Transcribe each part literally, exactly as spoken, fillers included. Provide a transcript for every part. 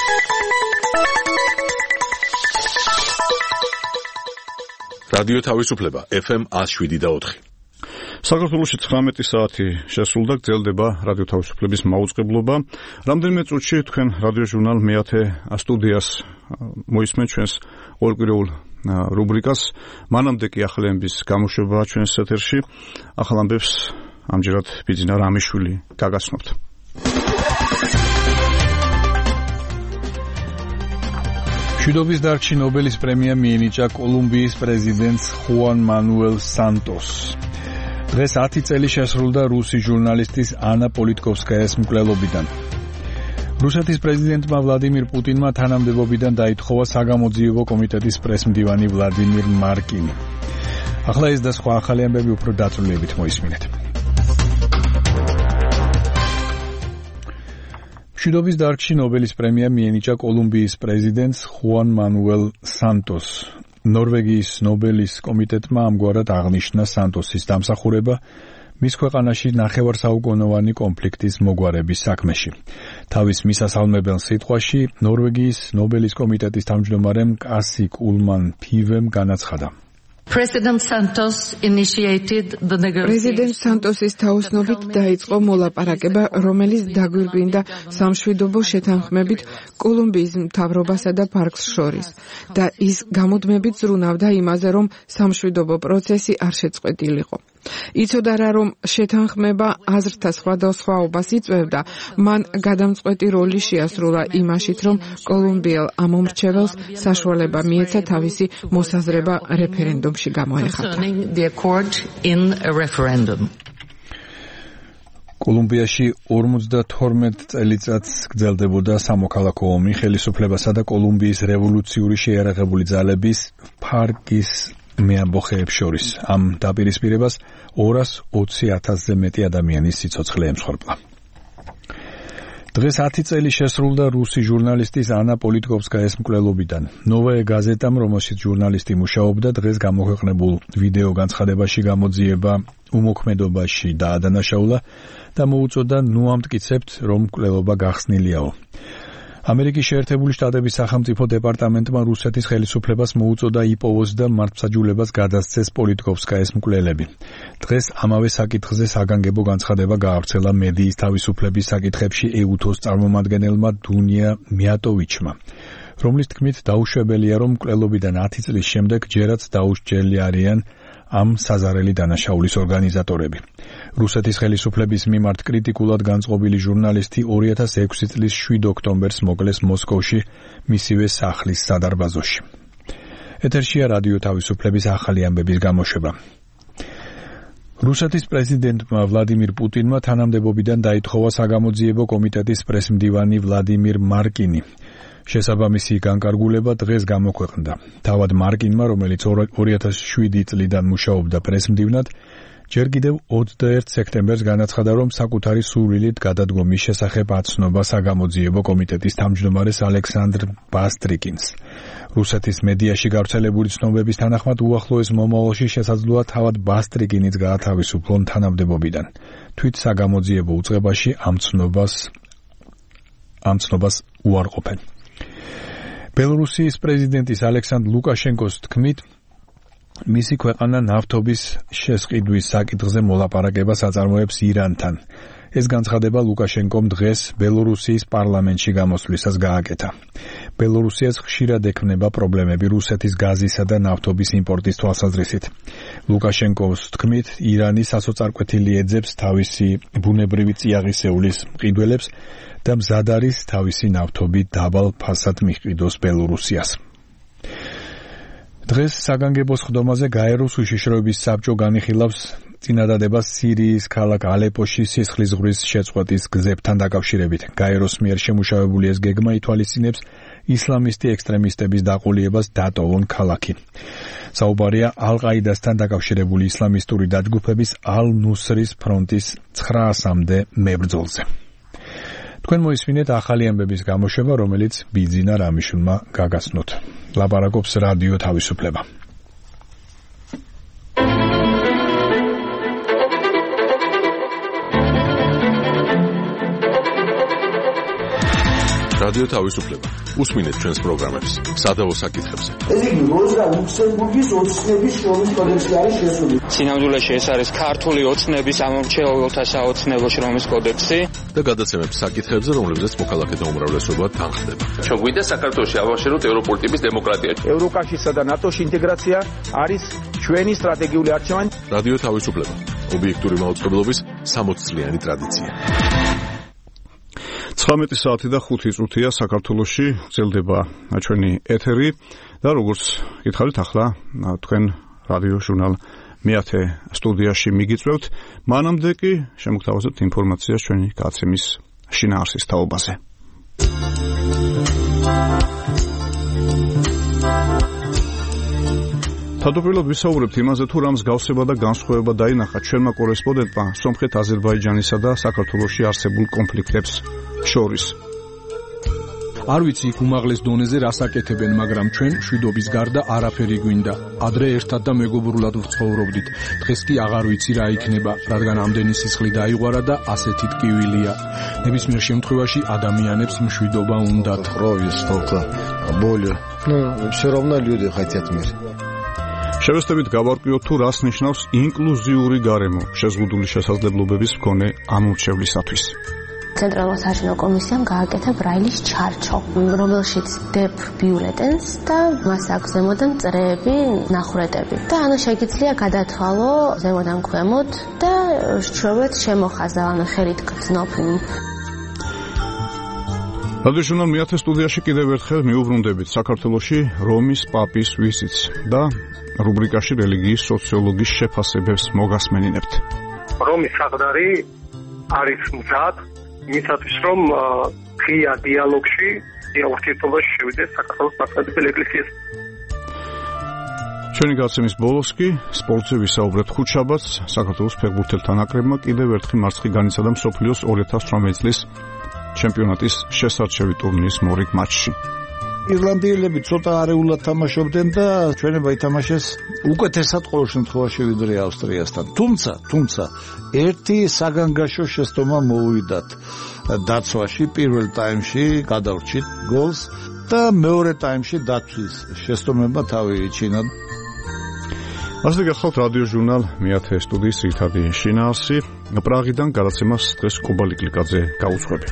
რადიო თავისუფლება ეფ ემ one oh seven და four. საქართველოში ცხრამეტი საათი შესრულდა, გრძელდება რადიო თავისუფლების მაუწყებლობა. რამდენიმე წუთში თქვენ რადიო ჟურნალ მეათე სტუდიას მოისმენთ ჩვენს ყოველკვირეულ რუბრიკას. მანამდე კი ახალების გამოშვებაა ჩვენს ეთერში. ახალ ამბებს ამჯერად ბიძინა რამიშვილი გაგაცნობთ. მშვიდობის დარგში ნობელის პრემია მიენიჭა კოლუმბიის პრეზიდენტს ხუან მანუელ სანტოსს. დღეს ათი წელი შესრულდა რუსი ჟურნალისტის ანა პოლიტკოვსკაიას მკვლელობიდან. რუსეთის პრეზიდენტმა ვლადიმირ პუტინმა თანამდებობიდან დაითხოვა საგამოძიებო კომიტეტის პრესმდივანი ვლადიმირ მარკინი. ახლა ეს და სხვა ახალი ამბები უფრო დაწვრილებით მოისმინეთ. მშვიდობის დარგში ნობელის პრემია მიენიჭა კოლუმბიის პრეზიდენტს ხუან მანუელ სანტოსს. ნორვეგიის ნობელის კომიტეტმა ამგვარად აღნიშნა სანტოსის დამსახურება მის ქვეყანაში ნახევარსაუკუნოვანი კონფლიქტის მოგვარების საქმეში. თავის მისასალმებელ სიტყვაში ნორვეგიის ნობელის კომიტეტის თავმჯდომარემ კასი კულმან ფივემ განაცხადა. President Santos initiated the negotiations. President Santos's თაოსნობით დაიწყო მოლაპარაკება, რომელიც დაგვირგვინდა სამშვიდობო შეთანხმებით კოლუმბიის მთავრობასა და ფარგლს შორის და ის გამუდმებით ზრუნავდა იმაზე, რომ სამშვიდობო პროცესი არ შეწყვეტილიყო. იცოდა რა, რომ შეთანხმება აზრთა სხვადასხვაობას იწვევდა, მან გადამწყვეტი როლი შეასრულა იმაშით, რომ კოლუმბიელ ამომრჩეველს საშუალება მიეცა თავისი მოსაზრება რეფერენდუმში გამოეხატა. კოლუმბიაში ორმოცდათორმეტ წელიწადს გრძელდებოდა სამოქალაქო ომი ხელისუფლებასა და კოლუმბიის რევოლუციური შეიარაღებული ძალების ფარკის მეამბოხეებს შორის. ამ დაპირისპირებას ორას ოცი ათასზე მეტი ადამიანის სიცოცხლე ემსხვერპლა. დღეს ათი წელი შესრულდა რუსი ჟურნალისტის ანა პოლიტკოვსკაიას მკვლელობიდან. ნოვაე გაზეტამ, რომელშიც ჟურნალისტი მუშაობდა, დღეს გამოქვეყნებულ ვიდეო განცხადებაში გამოძიება უმოქმედობაში დაადანაშაულა და მოუწოდა ნუ ამტკიცებთ, რომ მკვლელობა გახსნილიაო. ამერიკის შეერთებული შტატების სახელმწიფო დეპარტამენტმა რუსეთის ხელისუფლებას მოუწოდა იპოვოს და მართლმსაჯულებას გადასცეს პოლიტკოვსკაიას მკვლელები. დღეს ამავე საკითხზე საგანგებო განცხადება გაავრცელა მედიის თავისუფლების საკითხებში ეუთოს წარმომადგენელმა დუნია მიატოვიჩმა, რომლის თქმით დაუშვებელია, რომ მკვლელობიდან ათი წლის შემდეგ ჯერაც დაუსჯელი არიან ამ საზარელი დანაშაულის ორგანიზატორები. რუსეთის ხელისუფლების მიმართ კრიტიკულად განწყობილი ჟურნალისტი ორი ათას ექვსი წლის შვიდ ოქტომბერს მოკლეს მოსკოვში მისივე სახლის სადარბაზოში. ეთერშია რადიო თავისუფლების ახალი ამბების გამოშვება. რუსეთის პრეზიდენტმა ვლადიმირ პუტინმა თანამდებობიდან დაითხოვა საგამოძიებო კომიტეტის პრესმდივანი ვლადიმირ მარკინი. შესაბამისი განკარგულება დღეს გამოქვეყნდა. თავად მარკინმა, რომელიც ორი ათას შვიდი წლიდან მუშაობდა პრესმდივნად, ჯერ კიდევ ოცდაერთ სექტემბერს განაცხადა, რომ საკუთარი სურვილით გადადგომის შესახებ აცნობა საგამოძიებო კომიტეტის თავმჯდომარეს ალექსანდრ ბასტრიკინს. რუსეთის მედიაში გავრცელებული ცნობების თანახმად უახლოეს მომავალში შესაძლოა თავად ბასტრიკინიც გაათავისუფლონ თანამდებობიდან. თვით საგამოძიებო უწყებაში ამ ცნობას ამ ცნობას უარყოფენ. ბელორუსიის პრეზიდენტის ალექსანდრ ლუკაშენკოს თქმით, მისი ქვეყანა ნავთობის შესყიდვის საკითხზე მოლაპარაკებას აწარმოებს ირანთან. ეს განცხადება ლუკაშენკომ დღეს ბელორუსიის პარლამენტში გამოსვლისას გააკეთა. ბელორუსიას ხშირად ექმნება პრობლემები რუსეთის გაზისა და ნავთობის იმპორტის თვალსაზრისით. ლუკაშენკოს თქმით, ირანი სასოწარკვეთილი ეძებს თავისი ბუნებრივი წიაღისეულის მყიდველებს და მზად არის თავისი ნავთობი დაბალ ფასად მიჰყიდოს ბელორუსიას. დღეს საგანგებო სხდომაზე გაეროს უშიშროების საბჭო განიხილავს წინადადებას სირიის ქალაქ ალეპოში სისხლის ზღვრის შეწყვეტის გზებთან დაკავშირებით. გაეროს მიერ შემუშავებული ეს გეგმა ითვალისწინებს ისლამისტი ექსტრემისტების დაყოლიებას დატოვონ ქალაქი. საუბარია ალ-ყაიდასთან დაკავშირებული ისლამისტური დაჯგუფების ალ-ნუსრის ფრონტის ცხრაასამდე მებრძოლზე. თქვენ მოისმინეთ ახალი ამბების გამოშვება, რომელიც ბიძინა რამიშვილმა გაგაცნოთ. ლაპარაკობს რადიო თავისუფლება. რადიო თავისუფლება. უსმინეთ ჩვენს პროგრამებს სადავო საკითხებზე. ეს იგი როზა ლუქსემბურგის ოცნების შრომის კოდექსი არის შესული. სინამდვილეში ეს არის ქართული ოცნების ამომრჩეველთა საოცნებო შრომის კოდექსი და გადაცემებს საკითხებზე, რომლებზეც მოქალაქეთა უმრავლესობა თანხმდება. ჩვენ გვინდა საქართველოში ავაშენოთ ევროპული ტიპის დემოკრატია. ევროკავშირსა და ნატოში ინტეგრაცია არის ჩვენი სტრატეგიული არჩევანი. რადიო თავისუფლება. ობიექტური მაუწყებლობის სამოც წლიანი ტრადიცია. ცხრამეტი საათი და ხუთი წუთია საქართველოში გრძელდება ჩვენი ეთერი და როგორც გითხარით ახლა თქვენ რადიო ჟურნალ მეათე სტუდიაში მიგიწვევთ. მანამდე კი შემოგთავაზებთ ინფორმაციას ჩვენი გადაცემის შინაარსის თაობაზე. თავდაპირველად ვისაუბრებთ იმაზე, თუ რა მსგავსება და განსხვავება დაინახა ჩვენმა კორესპონდენტმა სომხეთ-აზერბაიჯანისა და საქართველოში არსებულ კონფლიქტებს შორის. არ ვიცი იქ უმაღლეს დონეზე რას აკეთებენ, მაგრამ ჩვენ მშვიდობის გარდა არაფერი გვინდა. ადრე ერთად და მეგობრულად ვცხოვრობდით. დღეს კი აღარ ვიცი რა იქნება, რადგან ამდენი სისხლი დაიღვარა და ასეთი ტკივილია. ნებისმიერ შემთხვევაში ადამიანებს მშვიდობა უნდათ. Кровью столько боли. Ну, все равно люди хотят мир. შევესწრებით გავარკვიოთ თუ რას ნიშნავს ინკლუზიური გარემო შეზღუდული შესაძლებლობების მქონე ამორჩევლისათვის. ცენტრალურ საჩინო კომისიამ გააკეთა ბრაილის ჩარჩო, რომელშიც დებ ბიულეტენს და მას აქვს ზემოდან წრეები, ნახვრეტები. და ანუ შეგიძლია გადათვალო ზემოდან ქვემოთ და შევეთ შემოხაზა, ანუ ხელით გრძნობ. რადიო ჟურნალ მეათე სტუდიაში კიდევ ერთხელ მიუბრუნდებით საქართველოში რომის პაპის ვიზიტს და რუბრიკაში რელიგიის სოციოლოგიის შეფასებებს მოგასმენინებთ. რომის საყდარი არის მზად იმისათვის, რომ ღია დიალოგში, ურთიერთობაში შევიდეს საქართველოს პატრიარქალ ეკლესიას. ჩვენი გადაცემის ბოლოს კი სპორტზე ვისაუბრებთ. ხუთშაბათს საქართველოს ფეხბურთელთა ნაკრებმა კიდევ ერთხელ მარცხი განიცადა მსოფლიოს ორი ათას ოცდაოთხ წლის ჩემპიონატის შესარჩევი ტურნირის მორიგ მატჩში. ირლანდიელები ცოტა არეულად თამაშობდნენ და ჩვენება ითამაშეს უკეთესად ყოველ შემთხვევაში ვიდრე ავსტრიასთან. თუმცა, თუმცა ერთი საგანგაშო შეცდომა მოვიდათ დაცვაში პირველ ტაიმში გადავრჩით გოლს და მეორე ტაიმში დაცვის შეცდომებმა თავი იჩინა. ასე გახლავთ რადიო ჟურნალ მეათე სტუდიის ძირითადი შინაარსი. პრაღიდან გადაცემას დღეს კუბა ლიკლიკაძე გაუძღვები.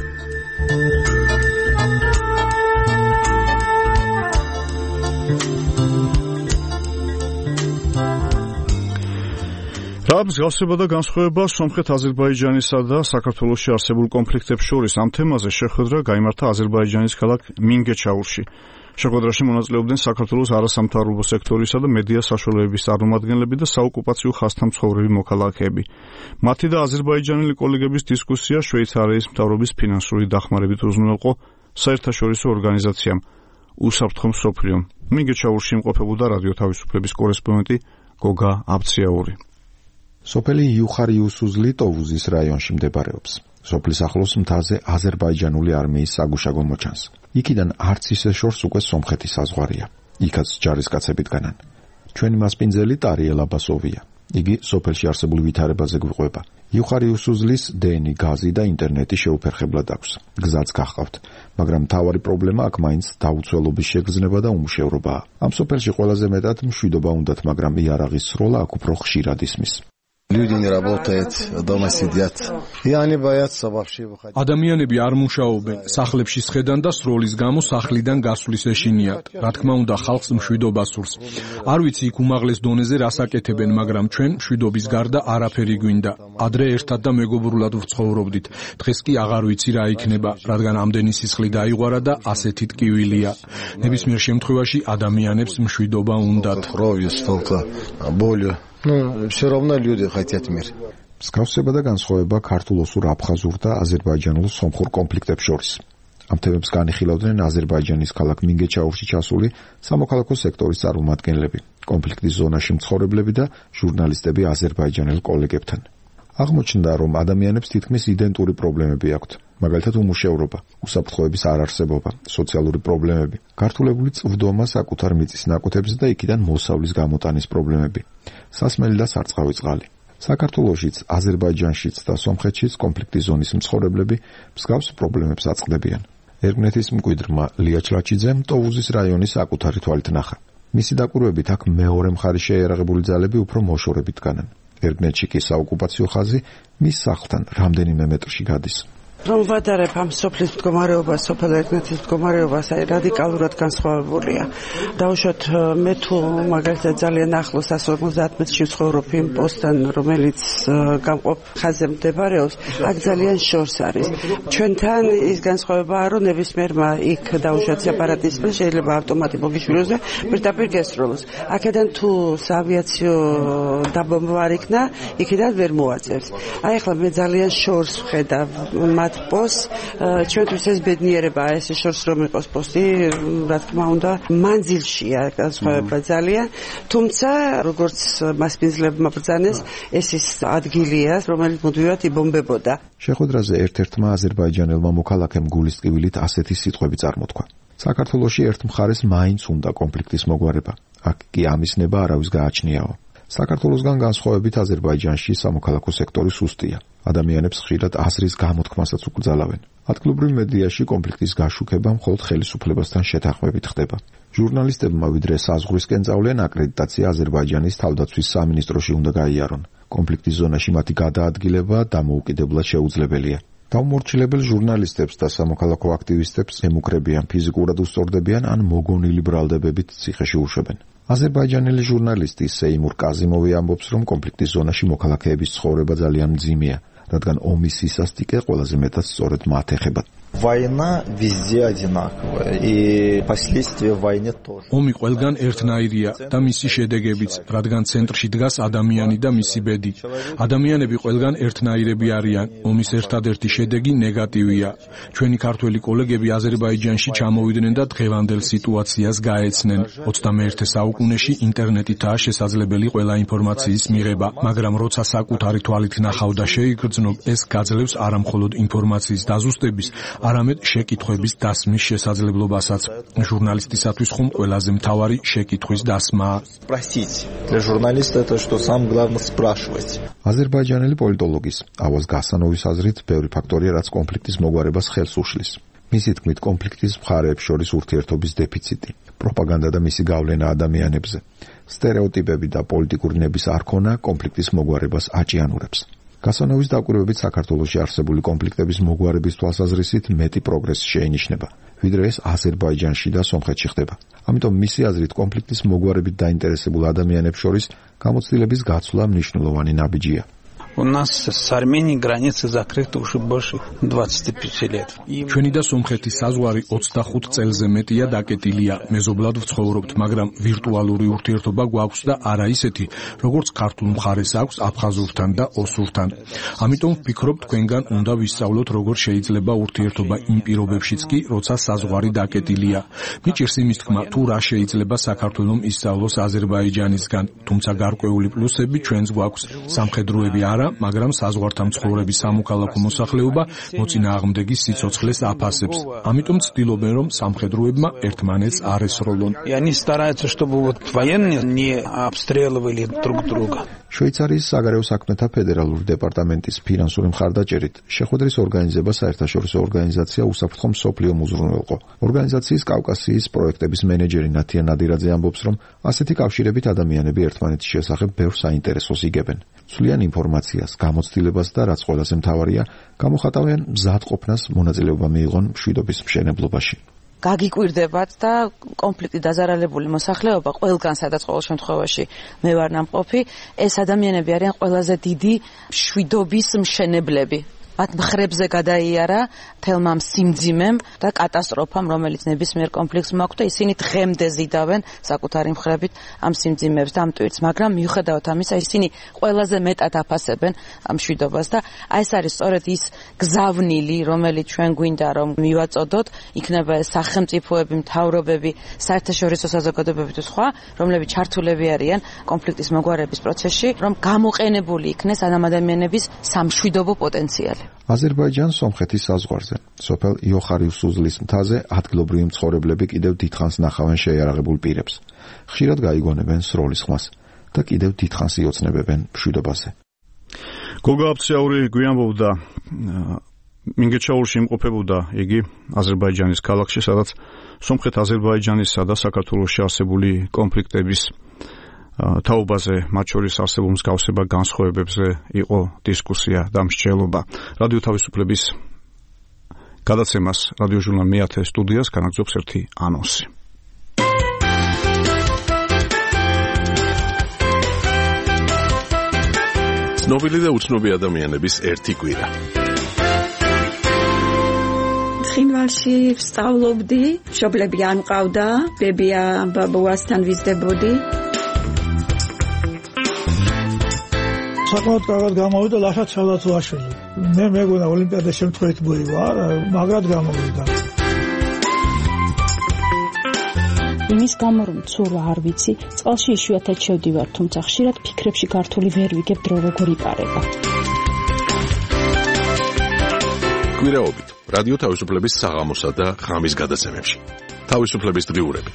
რა მსგავსება და განსხვავება სომხეთ-აზერბაიჯანისა და საქართველოში არსებულ კონფლიქტებს შორის? ამ თემაზე შეხვედრა გაიმართა აზერბაიჯანის ქალაქ მინგეჩაურში. შეხვედრაში მონაწილეობდნენ საქართველოს არასამთავრობო სექტორისა და მედია საშუალებების წარმომადგენლები და საოკუპაციო ხაზთა მცხოვრები მოქალაქეები. მათი და აზერბაიჯანელი კოლეგების დისკუსია შვეიცარიის მთავრობის ფინანსური დახმარებით უზრუნველყო საერთაშორისო ორგანიზაციამ უსაფრთხო მსოფლიომ. მინგეჩაურში იმყოფებოდა რადიო თავისუფლების კორესპონდენტი გოგა აბციაური. სოფელი იუხარ-იუსუზლი ტოვუზის რაიონში მდებარეობს. სოფლის ახლოს მთაზე აზერბაიჯანული არმიის საგუშაგო მოჩანს. იქიდან არც ისე შორს უკვე სომხეთის საზღვარია. იქაც ჯარისკაცები დგანან. ჩვენი მასპინძელი ტარიელ აბასოვია. იგი სოფელში არსებულ ვითარებაზე გვიყვება. იუხარ-იუსუზლის დენი, გაზი და ინტერნეტი შეუფერხებლად აქვს. გზაც გახყავთ, მაგრამ მთავარი პრობლემა აქ მაინც დაუცველობის შეგრძნება და უმუშევრობაა. ამ სოფელში ყველაზე მეტად მშვიდობა უნდათ, მაგრამ იარაღის სროლა აქ უფრო ხშირად ისმის. Люди не работают, дома сидят. И они боятся вообще выходить. ადამიანები არ მუშაობენ, სახლებში სხედან და სროლის გამო სახლიდან გასვლის ეშინიათ. რა თქმა უნდა, ხალხს მშვიდობა სურს. არ ვიცი იქ უმაღლეს დონეზე რას აკეთებენ, მაგრამ ჩვენ მშვიდობის გარდა არაფერი გვინდა. ადრე ერთად და მეგობრულად ვცხოვრობდით. დღეს კი აღარ ვიცი რა იქნება, რადგან ამდენი სისხლი დაიღვარა და ასეთი ტკივილია. ნებისმიერ შემთხვევაში ადამიანებს მშვიდობა უნდათ. Кровью столько боли. Ну, все равно люди хотят мир. მსგავსება და განსხვავება ქართულ-ოსურ, აფხაზურ და აზერბაიჯანულ სომხურ კონფლიქტებს შორის. ამ თემებს განიხილავდნენ აზერბაიჯანის ქალაქ მინგეჩაურში ჩასული სამოქალაქო სექტორის წარმომადგენლები, კონფლიქტის ზონაში მცხოვრებლები და ჟურნალისტები აზერბაიჯანელ კოლეგებთან. აღმოჩნდა, რომ ადამიანებს თითქმის იდენტური პრობლემები აქვთ, მაგალითად უმუშევრობა, უსაფრთხოების არარსებობა, სოციალური პრობლემები, გართულებული წვდომა საკუთარ მიწის ნაკვეთებზე და იქიდან მოსავლის გამოტანის პრობლემები, სასმელი და სარწყავი წყალი. საქართველოშიც, აზერბაიჯანშიც და სომხეთშიც კონფლიქტის ზონის მცხოვრებლები მსგავს პრობლემებს აწყდებიან. ერგნეთის მკვიდრმა ლია ჩლაჩიძემ ტოვუზის რაიონის საკუთარი თვალით ნახა. მისი დაკვირვებით აქ მეორე მხარის შეიარაღებული ძალები უფრო მოშორებით დგანან. ერგნეთში კი საოკუპაციო ხაზი მის სახლთან რამდენიმე მეტრში გადის. რომ ვადარებ ამ სოფლის მდგომარეობას, სოფელ ერგნეთის მდგომარეობას, აი რადიკალურად განსხვავებულია. დავუშვათ მე თუ მაგალითად ძალიან ახლოს εκατს ორმოცდაათ მეტრში ვცხოვრობ იმ პოსტთან, რომელიც გამყოფ ხაზზე მდებარეობს, აქ ძალიან შორს არის. ჩვენთან ის განსხვავებაა, რომ ნებისმიერმა იქ დავუშვათ სეპარატისტმა შეიძლება ავტომატი მოგიშვილოს და პირდაპირ გესროლოს. აქედან თუ საავიაციო დაბომბვა არ იქნა, იქიდან ვერ მოაწევს. აი ახლა მე ძალიან შორს ვხედავ პოს ჩვენთვის ეს ბედნიერებაა ეს შორს რომ იყოს პოსტი რა თქმა უნდა მანძილშია განსხვავება ძალიან თუმცა როგორც მასპინძლებმა ბრძანეს ეს ის ადგილია რომელიც მუდმივად იბომბებოდა შეხვედრაზე ერთ-ერთმა აზერბაიჯანელმა მოქალაქემ გულის ტკივილით ასეთი სიტყვები წარმოთქვა საქართველოში ერთ მხარეს მაინც უნდა კონფლიქტის მოგვარება აქ კი ამის ნება არავის გააჩნიაო საქართველოსგან განსხვავებით აზერბაიჯანში სამოქალაქო სექტორი სუსტია. ადამიანებს ხშირად აზრის გამოთქმასაც უკრძალავენ. ადგილობრივ მედიაში კონფლიქტის გაშუქება მხოლოდ ხელისუფლებასთან შეთანხმებით ხდება. ჟურნალისტებმა ვიდრე საზღვრისკენ წავლენ აკრედიტაცია აზერბაიჯანის თავდაცვის სამინისტროში უნდა გაიარონ. კონფლიქტის ზონაში მათი გადაადგილება დამოუკიდებლად შეუძლებელია. დაუმორჩილებელ ჟურნალისტებს და სამოქალაქო აქტივისტებს ემუქრებიან, ფიზიკურად უსწორდებიან ან მოგონილი ბრალდებებით ციხეში უშვებენ. აზერბაიჯანელი ჟურნალისტი სეიმურ კაზიმოვი ამბობს, რომ კონფლიქტის ზონაში მოქალაქეების ცხოვრება ძალიან მძიმეა, რადგან ომის სისასტიკე ყველაზე მეტად სწორედ მათ ეხება. Война везде одинаковая и последствия войны тоже. ომი ყველგან ერთნაირია და მისი შედეგებიც, რადგან ცენტრში დგას ადამიანი და მისი ბედი. ადამიანები ყველგან ერთნაირები არიან. ომის ერთადერთი შედეგი ნეგატივია. ჩვენი ქართველი კოლეგები აზერბაიჯანში ჩამოვიდნენ და დღევანდელ სიტუაციას გაეცნენ. ოცდამეერთე საუკუნეში ინტერნეტითაა შესაძლებელი ყველა ინფორმაციის მიღება, მაგრამ როცა საკუთარი თვალით ნახავ და შეიგრძნობ, ეს გაძლევს არამხოლოდ ინფორმაციის დაზუსტების, არამედ შეკითხვების დასმის შესაძლებლობასაც. ჟურნალისტისათვის ხომ ყველაზე მთავარი შეკითხვის დასმაა. Спросить. Для журналиста это что самое главное спрашивать. აზერბაიჯანელი პოლიტოლოგის ავაზ გასანოვის აზრით, ბევრი ფაქტორია, რაც კონფლიქტის მოგვარებას ხელს უშლის. მისი თქმით, კონფლიქტის მხარეებს შორის ურთიერთობის დეფიციტი, პროპაგანდა და მისი გავლენა ადამიანებზე, სტერეოტიპები და პოლიტიკური ნების არქონა კონფლიქტის მოგვარებას აჭიანურებს. გასანოვის დაკვირვებით საქართველოში არსებული კონფლიქტების მოგვარების თვალსაზრისით მეტი პროგრესი შეინიშნება, ვიდრე ეს აზერბაიჯანში და სომხეთში ხდება. ამიტომ მისი აზრით კონფლიქტის მოგვარებით დაინტერესებულ ადამიანებს შორის გამოცდილების გაცვლა მნიშვნელოვანი ნაბიჯია. У нас с Арменией границы закрыты уже больше двадцати пяти лет. ჩვენი და სომხეთის საზღვარი ოცდახუთ წელზე მეტია დაკეტილია. მეზობლად ვცხოვრობთ, მაგრამ ვირტუალური ურთიერთობა გვაქვს და არა ისეთი, როგორც ქართულ მხარეს აქვს აფხაზურთან და ოსურთან. ამიტომ ვფიქრობ, თქვენგან უნდა ვისწავლოთ, როგორ შეიძლება ურთიერთობა იმ პირობებშიც კი, როცა საზღვარი დაკეტილია. მიჭირს იმის თქმა, თუ რა შეიძლება საქართველოს ისწავლოს აზერბაიჯანისგან, თუმცა გარკვეული პლუსები ჩვენს გვაქვს. სამხედროები არა მაგრამ საზღვართან მცხოვრები სამოქალაქო მოსახლეობა მოწინააღმდეგის სიცოცხლეს აფასებს. ამიტომ ცდილობენ, რომ სამხედროებმა ერთმანეთს არ ესროლონ. И они стараются, чтобы вот военные не обстреливали друг друга. შვეიცარიის საგარეო საქმეთა ფედერალური დეპარტამენტის ფინანსური მხარდაჭერით შეხვედრის ორგანიზება საერთაშორისო ორგანიზაცია უსაფრთხო მსოფლიო უზრუნველყო. ორგანიზაციის კავკასიის პროექტების მენეჯერი ნათია ნადირაძე ამბობს, რომ ასეთი კავშირებით ადამიანები ერთმანეთის შესახებ ბევრ საინტერესოს იგებენ. ცვლიან ინფორმაციას, გამოცდილებას და რაც ყველაზე მთავარია, გამოხატავენ მზადყოფნას მონაწილეობა მიიღონ მშვიდობის მშენებლობაში. გაგიკვირდებათ და კონფლიქტი დაზარალებული მოსახლეობა ყველგან სადაც ყოველ შემთხვევაში მე ვარ ნამყოფი, ეს ადამიანები არიან ყველაზე დიდი მშვიდობის მშენებლები. მათ მხრებზე გადაიარა თელმამ სიმძიმემ და კატასტროფამ, რომელიც ნებისმიერ კონფლიქტს მოაქვს და ისინი დღემდე ზიდავენ საკუთარი მხრებით ამ სიმძიმებს და ამ ტვირთს, მაგრამ მიუხედავად ამისა, ისინი ყველაზე მეტად აფასებენ ამ მშვიდობას და აი ეს არის სწორედ ის გზავნილი, რომელიც ჩვენ გვინდა რომ მივაწოდოთ, იქნება ეს სახელმწიფოები, მთავრობები, საერთაშორისო საზოგადოებები თუ სხვა, რომლებიც ჩართულები არიან კონფლიქტის მოგვარების პროცესში, რომ გამოყენებული იქნეს ამ ადამიანების სამშვიდობო პოტენციალი. აზერბაიჯანს სომხეთის საზღვარზე, სოფელ იოხარ-იუსუზლის მთაზე ადგილობრივი მცხოვრებლები კიდევ დიდხანს ნახავენ შეიარაღებულ პირებს. ხშირად გაიგონებენ სროლის ხმას და კიდევ დიდხანს იოცნებებენ მშვიდობაზე. გოგა აფციაური გვიანბობდა მინგეჩაურში იმყოფებოდა იგი აზერბაიჯანის ქალაქში, სადაც სომხეთ-აზერბაიჯანისა და საქართველოში არსებული კონფლიქტების თაობაზე, მათ შორის არსებულ მსგავსება განსხვავებებზე იყო დისკუსია და მსჯელობა. რადიო თავისუფლების გადაცემას რადიოჟურნალ მეათე სტუდიას განაგრძობს ერთი ანონსი. ცნობილი და უცნობი ადამიანების ერთი კვირა. ხინვალში ვსწავლობდი, მშობლები არ მყავდა, ბებია ბაბუასთან ვიზრდებოდი. საკმაოდ კარგად გამოვიდა ლაშა ცალათუაშვილი. მე მეგონა ოლიმპიადა შემთხვევით მოივა, მაგრად გამოვიდა. იმის გამო რომ ცურვა არ ვიცი, წყალში იშვიათად შევდივარ, თუმცა ხშირად ფიქრებში გართული ვერ ვიგებ დრო როგორ იპარება. კვირაობით რადიო თავისუფლების საღამოსა და ღამის გადაცემებში. თავისუფლების დღიურები.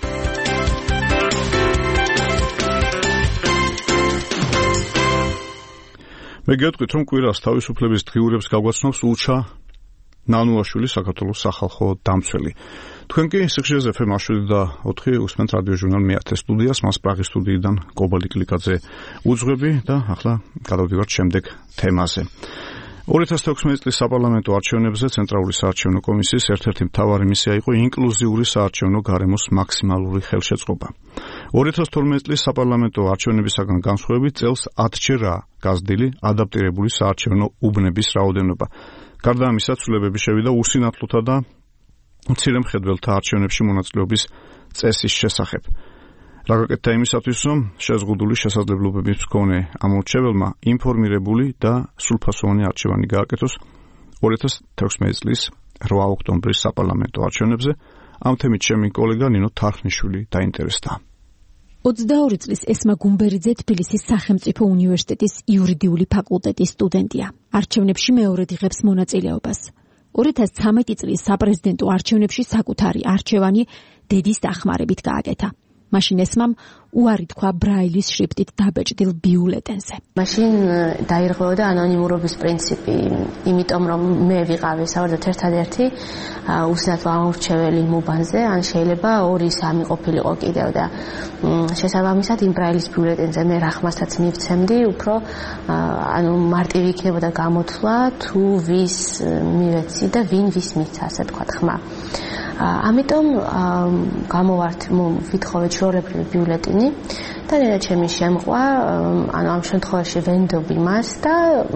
მე გეტყვით, რომ კვირას თავისუფლების დღიურებს გაგვაცნობს ულჩა ნანუაშვილი, საქართველოს სახალხო დამცველი. თქვენ კი სიხშირეზე ეფ ემ შვიდი და ოთხი უსმენთ რადიოჟურნალ მეათე სტუდიას, მას პრაღის სტუდიიდან კობალტ კლიკაძე უძღვები და ახლა გადავდივართ შემდეგ თემაზე. ორი ათას თექვსმეტი წლის საპარლამენტო არჩევნებზე ცენტრალური საარჩევნო კომისიის ერთ-ერთი მთავარი მისია იყო ინკლუზიური საარჩევნო გარემოს მაქსიმალური ხელშეწყობა. ორი ათას თორმეტი წლის საპარლამენტო არჩევნებისაგან განსხვავებით წელს ათჯერაა გაზრდილი ადაპტირებული საარჩევნო უბნების რაოდენობა. გარდა ამისა, ცვლილებები შევიდა უსინათლოთა და მცირე მხედველთა არჩევნებში მონაწილეობის წესის შესახებ. რა გაკეთდა იმისათვის, რომ შეზღუდული შესაძლებლობების მქონე ამორჩეველმა ინფორმირებული და სრულფასოვანი არჩევანი გააკეთოს ორი ათას თექვსმეტი წლის რვა ოქტომბრის საპარლამენტო არჩევნებზე. ამ თემით ჩემი კოლეგა ნინო თარხნიშვილი დაინტერესდა. ოცდაორი წლის ესმა გუმბერიძე თბილისის სახელმწიფო უნივერსიტეტის იურიდიული ფაკულტეტის სტუდენტია. არჩევნებში მეორედ იღებს მონაწილეობას. ორი ათას ცხრამეტი წლის საპრეზიდენტო არჩევნებში საკუთარი არჩევანი დედის დახმარებით გააკეთა. მაშინ ესმამ უარი თქვა ბრაილის შრიფტით დაბეჭდილ ბიულეტენზე. მაშინ დაირღვეოდა ანონიმურობის პრინციპი, იმიტომ რომ მე ვიყავი საერთოდ ერთადერთი უსინათლო ამორჩეველი მუბანზე, ან შეიძლება ორი სამი ყოფილიყო კიდევ და შესაბამისად იმ ბრაილის ბიულეტენზე მე რა ხმასაც მივცემდი, უფრო ანუ მარტივი იქნებოდა გამოთვლა თუ ვის მივეცი და ვინ ვის მიცა, ასე თქვა ხმა. ამიტომ გამოვართ ვითხოვეთ შორებრივი ბიულეტენი და ნენა ჩემი შემყვა, ანუ ამ შემთხვევაში ვენდობ იმას და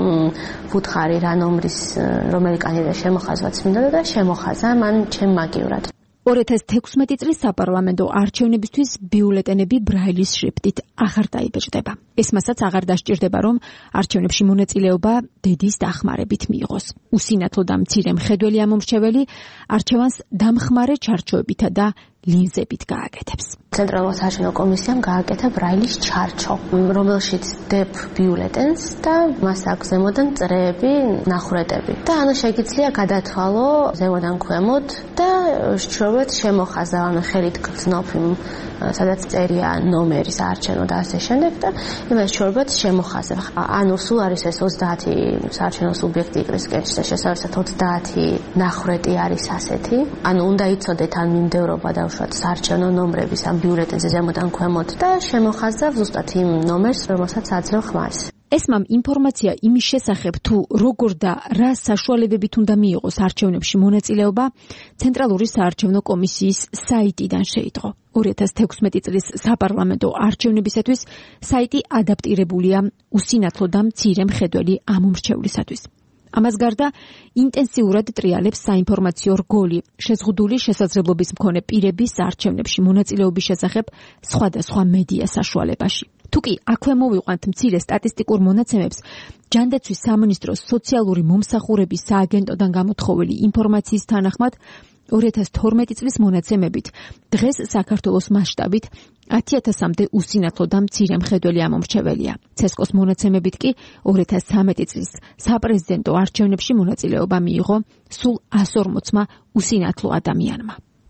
ვუთხარი რა ნომრის რომელი კანდიდატი შემოხაზვაც მინდოდა და შემოხაზა მან ჩემ მაგივრად. ორი ათას თექვსმეტი წლის საპარლამენტო არჩევნებისთვის ბიულეტენები ბრაილის შრიფტით აღარ დაიბეჭდება. ესმასაც აღარ დასჭირდება, რომ არჩევნებში მონაწილეობა დედის დახმარებით მიიღოს. უსინათლო და მცირე მხედველი ამომრჩეველი არჩევანს დამხმარე ჩარჩოებითა და ლინზებით გააკეთებს. ცენტრალურ საარჩევნო კომისიამ გააკეთა ბრაილის ჩარჩო, რომელშიც დებ ბიულეტენს და მას აქვს ზემოდან წრეები, ნახვრეტები. და ანუ შეგიძლია გადათვალო ზემოდან ქვემოთ და შრობად შემოხაზა, ანუ ხელით გრძნობ იმ სადაც წერია ნომერი საარჩევნო და ასე შემდეგ და იმას შრობად შემოხაზებ. ანუ სულ არის ეს ოცდაათი საარჩევნო სუბიექტი იყრისკენ, შესაბამისად ოცდაათი ნახვრეტი არის ასეთი. ანუ უნდა იცოდეთ ან მიმდევრობა და უშუალოდ საარჩევნო ნომრების ამ ბიულეტენზე ზემოდან ქვემოთ და შემოხაზავ ზუსტად იმ ნომერს, რომელსაც აძლევ ხმას. ესმამ ინფორმაცია იმის შესახებ, თუ როგორ და რა საშუალებებით უნდა მიიღოს არჩევნებში მონაწილეობა, ცენტრალური საარჩევნო კომისიის საიტიდან შეიტყო. ორი ათას თექვსმეტი წლის საპარლამენტო არჩევნებისათვის საიტი ადაპტირებულია უსინათლო და მცირე მხედველი ამომრჩევლისათვის. ამას გარდა ინტენსიურად ტრიალებს საინფორმაციო რგოლი შეზღუდული შესაძლებლობის მქონე პირების არჩევნებში მონაწილეობის შესახებ სხვადასხვა მედია საშუალებაში. თუკი აქვე მოვიყვანთ მცირე სტატისტიკურ მონაცემებს, ჯანდაცვის სამინისტროს სოციალური მომსახურების სააგენტოდან გამოთხოვილი ინფორმაციის თანახმად, ორი ათას თორმეტი წლის მონაცემებით დღეს საქართველოს მასშტაბით ათი ათასამდე უსინათლო და მცირე მხედველი ამომრჩეველია. ცესკოს მონაცემებით კი ორი ათას ცხრამეტი წლის საპრეზიდენტო არჩევნებში მონაწილეობა მიიღო სულ ას ორმოცმა უსინათლო ადამიანმა.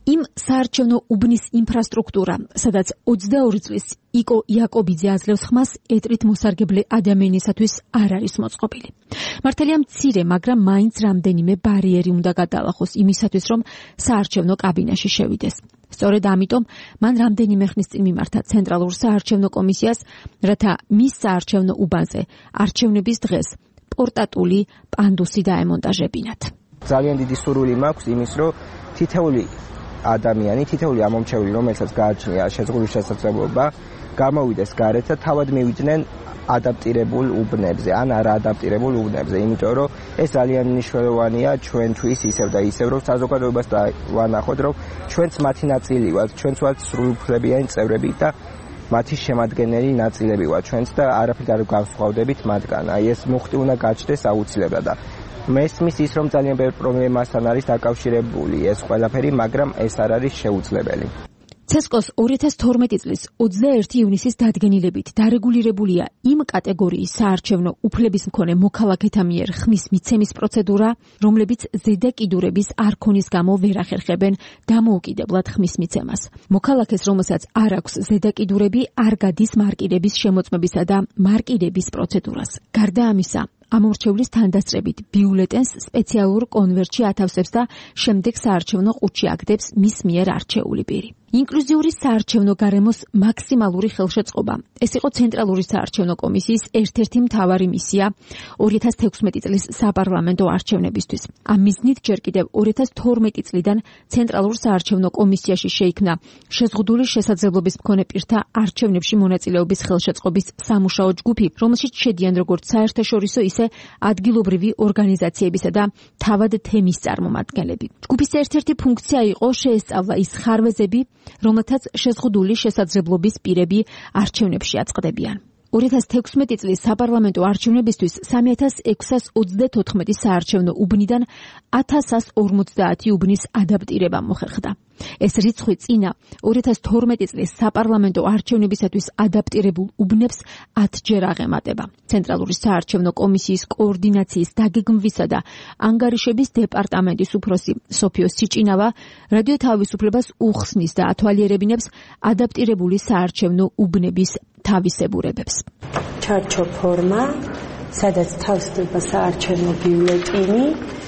იმ საარჩევნო უბნის ინფრასტრუქტურა, სადაც ოცდაორი წლის იკო იაკობიძე აძლევს ხმას, ეტრით მოსარგებლე ადამიანისათვის არ არის მოწყობილი. მართალია მცირე, მაგრამ მაინც რამდენიმე ბარიერი უნდა გადაალახოს იმისათვის, რომ საარჩევნო კაბინაში შევიდეს. სწორედ ამიტომ მან რამდენიმე ხნის წინ მიმართა ცენტრალურ საარჩევნო კომისიას, რათა მის საარჩევნო უბანზე არჩევნების დღეს პორტატული პანდუსი დაემონტაჟებინათ. ძალიან დიდი სურვილი მაქვს იმის, რომ თითოეული ადამიანი, თითოეული ამომრჩეველი, რომელსაც გააჩნია შეზღუდული შესაძლებლობა, გამოვიდეს გარეთ და თავად მივიდნენ ადაპტირებულ უბნებზე, ან არა ადაპტირებულ უბნებზე, იმიტომ რომ ეს ძალიან მნიშვნელოვანია ჩვენთვის ისევ და ისევ, რომ საზოგადოებას ვანახოთ, რომ ჩვენც მათი ნაწილი ვართ, ჩვენც ვართ სრულუფლებიანი წევრები და მათი შემადგენელი ნაწილები ვართ ჩვენც და არაფრით არ განსხვავდებით მათგან. აი ეს მუხტი უნდა გაჩნდეს აუცილებლად და მესმის ის, რომ ძალიან ბევრ პრობლემასთან არის დაკავშირებული ეს ყველაფერი, მაგრამ ეს არ არის შეუძლებელი. ცესკოს ორი ათას თორმეტი წლის ოცდაერთი ივნისის დადგენილებით დარეგულირებულია იმ კატეგორიის საარჩევნო უფლების მქონე მოქალაქეთა მიერ ხმის მიცემის პროცედურა, რომლებიც ზედაკიდურების არქონის გამო ვერ ახერხებენ დამოუკიდებლად ხმის მიცემას. მოქალაქეს, რომელსაც არ აქვს ზედაკიდურები, არ გადის მარკირების შემოწმებისა და მარკირების პროცედურას. გარდა ამისა, ამორჩევლის თანდასწრებით ბიულეტენს სპეციალურ კონვერტში ათავსებს და შემდეგ საარჩევნო ყუთში აგდებს მის მიერ არჩეული პირი. ინკლუზიური საარჩევნო გარემოს მაქსიმალური ხელშეწყობა. ეს იყო ცენტრალური საარჩევნო კომისიის ერთ-ერთი მთავარი მისია ორი ათას თექვსმეტი წლის საპარლამენტო არჩევნებისთვის. ამ მიზნით ჯერ კიდევ ორი ათას თორმეტი წლიდან ცენტრალურ საარჩევნო კომისიაში შეიქმნა შეზღუდული შესაძლებლობის მქონე პირთა არჩევნებში მონაწილეობის ხელშეწყობის სამუშაო ჯგუფი, რომელშიც შედიან როგორც საერთაშორისო, ისე ადგილობრივი ორგანიზაციებისა და თავად თემის წარმომადგენლები. ჯგუფის ერთ-ერთი ფუნქცია იყო შეესწავლა ის ხარვეზები, რომელთაც შეზღუდული შესაძლებლობის პირები არჩევნებში აწყდებიან. ორი ათას თექვსმეტი წლის საპარლამენტო არჩევნებისთვის სამი ათას ექვსას ოცდათოთხმეტი საარჩევნო უბნიდან ათასას ორმოცდაათი უბნის ადაპტირება მოხერხდა. ეს რიცხვი წინა ორი ათას თორმეტი წლის საპარლამენტო არჩევნებისათვის ადაპტირებულ უბნებს ათჯერ აღემატება. ცენტრალური საარჩევნო კომისიის კოორდინაციის დაგეგმვისა და ანგარიშების დეპარტამენტის უფროსი სოფიო სიჭინავა რადიო თავისუფლებას უხსნის და ათვალიერებინებს ადაპტირებული საარჩევნო უბნების თავისებურებებს. ჩარჩო ფორმა, სადაც თავსდება საარჩევნო ბიულეტინი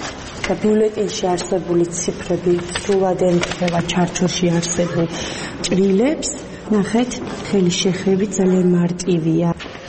და ბიულეტინში არსებული ციფრები სრულად ემთხვევა ჩარჩოში არსებულ ჭრილებს. ნახეთ, ხელი შეხრები ძალიან მარტივია.